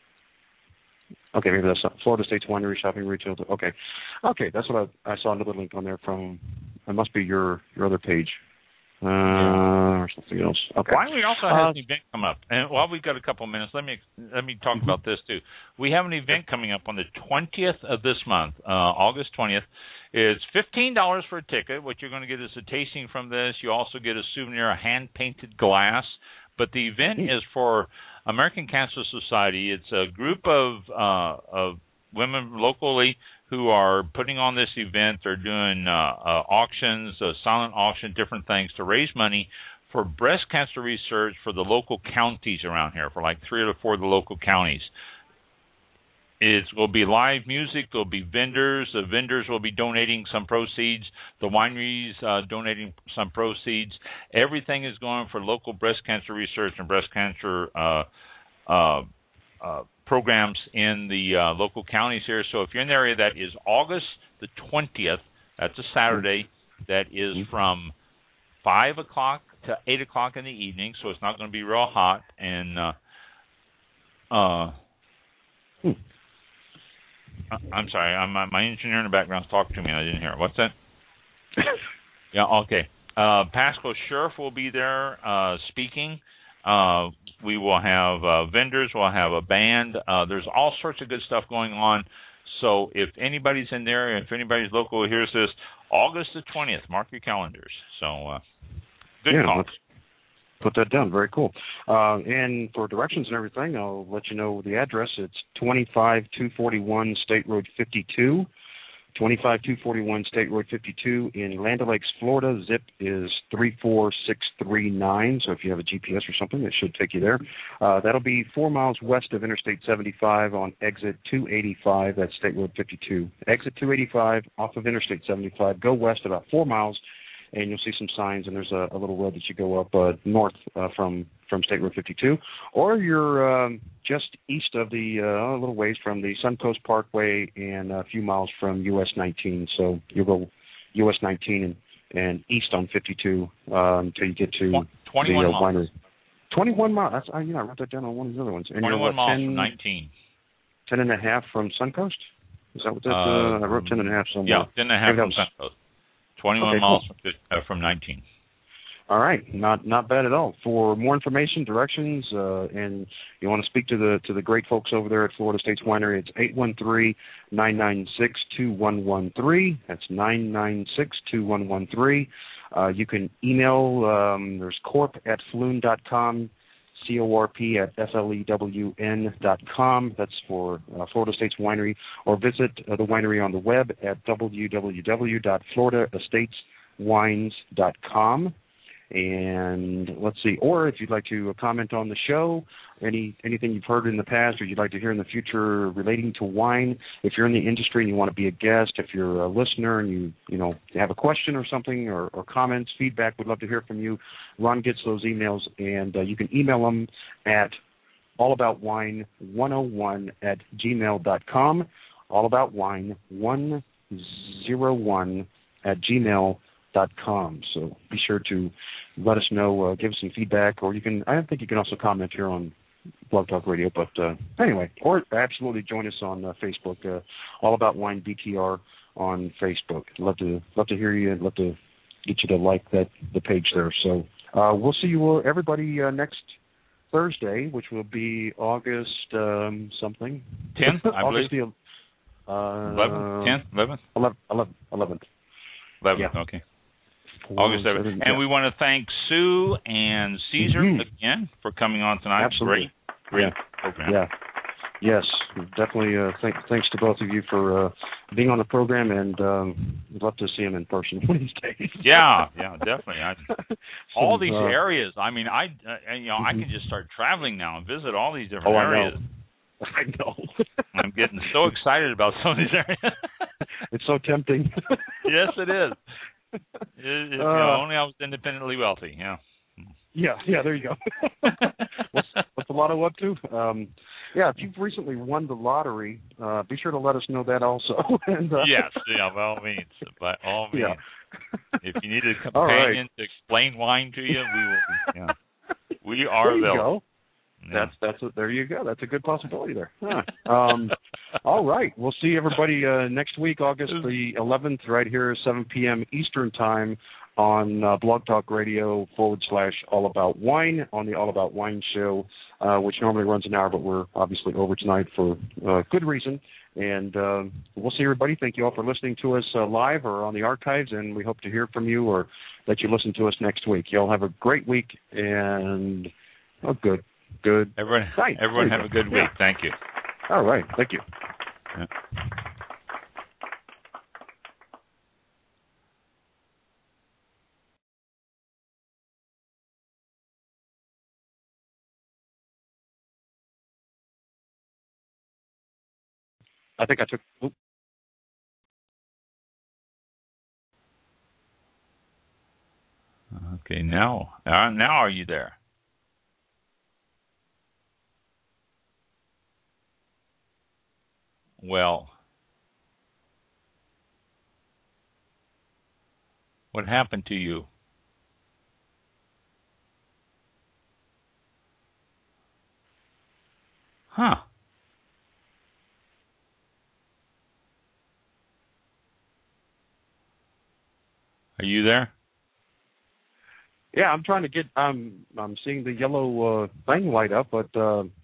Okay, maybe that's not Florida State's Winery Shopping Retail. Okay, okay, that's what I, I saw another link on there from. It must be your your other page, uh, or something else. Okay. Winery also uh, has an event come up, and while we've got a couple of minutes, let me let me talk mm-hmm. about this too. We have an event coming up on the twentieth of this month, uh, August twentieth. It's fifteen dollars for a ticket. What you're going to get is a tasting from this. You also get a souvenir, a hand painted glass. But the event mm-hmm. is for American Cancer Society. It's a group of uh, of women locally who are putting on this event. They're doing uh, uh, auctions, a silent auction, different things to raise money for breast cancer research for the local counties around here, for like three or four of the local counties. It will be live music. There'll be vendors. The vendors will be donating some proceeds. The wineries uh, donating some proceeds. Everything is going for local breast cancer research and breast cancer uh, uh, uh, programs in the uh, local counties here. So if you're in the area, that is August the twentieth. That's a Saturday. That is from five o'clock to eight o'clock in the evening. So it's not going to be real hot. And uh, uh, hmm. I'm sorry, I'm, my engineer in the background is talking to me and I didn't hear it. What's that? yeah, okay. Uh, Pasco Sheriff will be there uh, speaking. Uh, we will have uh, vendors. We'll have a band. Uh, there's all sorts of good stuff going on. So if anybody's in there, if anybody's local hears this, August the twentieth, mark your calendars. So uh, good yeah, call. Put that down. Very cool. Uh, and for directions and everything, I'll let you know the address. It's twenty-five two forty-one State Road fifty-two. twenty-five two forty-one State Road fifty-two in Land O'Lakes, Florida. Zip is three four six three nine. So if you have a G P S or something, it should take you there. Uh, that'll be four miles west of Interstate seventy-five on exit two eighty-five. That's State Road fifty-two. Exit two eighty-five off of Interstate seventy-five. Go west about four miles. And you'll see some signs, and there's a, a little road that you go up uh, north uh, from, from State Road fifty-two. Or you're um, just east of the, uh, a little ways from the Suncoast Parkway and a few miles from U S nineteen. So you'll go U S nineteen and, and east on fifty-two um, until you get to twenty-one the uh, miles. winery. twenty-one miles. That's, I, you know, I wrote that down on one of the other ones. And twenty-one you're, what, miles ten, from nineteen. ten and a half from Suncoast? Is that what that, uh, uh, I wrote ten and a half somewhere. Yeah, ten and a half from Suncoast. twenty-one okay, miles cool. from, uh, from nineteen. All right, not not bad at all. For more information, directions, uh, and you want to speak to the to the great folks over there at Florida State's Winery, it's eight one three, nine nine six, two one one three. That's nine nine six, two one one three. Uh, you can email, um, there's corp at flewn dot com, C O R P at F L E W N dot com. That's for uh, Florida State's Winery. Or visit uh, the winery on the web at w w w dot florida estates wines dot com. And let's see, or if you'd like to comment on the show, any anything you've heard in the past or you'd like to hear in the future relating to wine, if you're in the industry and you want to be a guest, if you're a listener and you you know you have a question or something or, or comments, feedback, we'd love to hear from you. Ron gets those emails, and uh, you can email them at allaboutwine one oh one at gmail dot com, allaboutwine one oh one at gmail dot com. So be sure to let us know, uh, give us some feedback, or you can, I think you can also comment here on Blog Talk Radio, but uh, anyway, or absolutely join us on uh, Facebook, uh, All About Wine B T R on Facebook. Love to love to hear you, and love to get you to like that the page there. So uh, we'll see you uh, everybody uh, next Thursday, which will be August um, something. tenth, I August believe. The, uh, eleventh, tenth, eleventh? eleventh, eleventh. eleventh, Yeah. okay. August seventh. And yeah. we want to thank Sue and Caesar mm-hmm. again for coming on tonight. Absolutely. Great, great yeah. program. Yeah. Yes, definitely. Uh, th- thanks to both of you for uh, being on the program, and um, we'd love to see him in person one of these days. yeah, yeah, definitely. I, all these uh, areas. I mean, I uh, you know mm-hmm. I can just start traveling now and visit all these different oh, areas. I know. I know. I'm getting so excited about some of these areas. It's so tempting. Yes, it is. It, it, you know, uh, only I was independently wealthy. Yeah. Yeah, yeah. There you go. what's, what's the lotto up to? Um, yeah, if you've recently won the lottery, uh, be sure to let us know that also. and, uh, yes, yeah, by all means, by all means. Yeah. If you need a All companion right. to explain wine to you, we will. Yeah. We are there you available. go. Yeah. That's that's a, there you go. That's a good possibility there. Huh. Um, all right, we'll see everybody uh, next week, August the eleventh, right here, seven p.m. Eastern time on uh, Blog Talk Radio forward slash All About Wine on the All About Wine show, uh, which normally runs an hour, but we're obviously over tonight for uh, good reason. And uh, we'll see everybody. Thank you all for listening to us uh, live or on the archives, and we hope to hear from you or that you listen to us next week. You all have a great week, and oh, good. Good. Everyone, night. everyone have go. a good week. Yeah. Thank you. All right. Thank you. Yeah. I think I took. Oops. Okay. Now, uh, now are you there? Well, what happened to you? Huh. Are you there? Yeah, I'm trying to get. I'm I'm seeing the yellow uh, thing light up, but uh,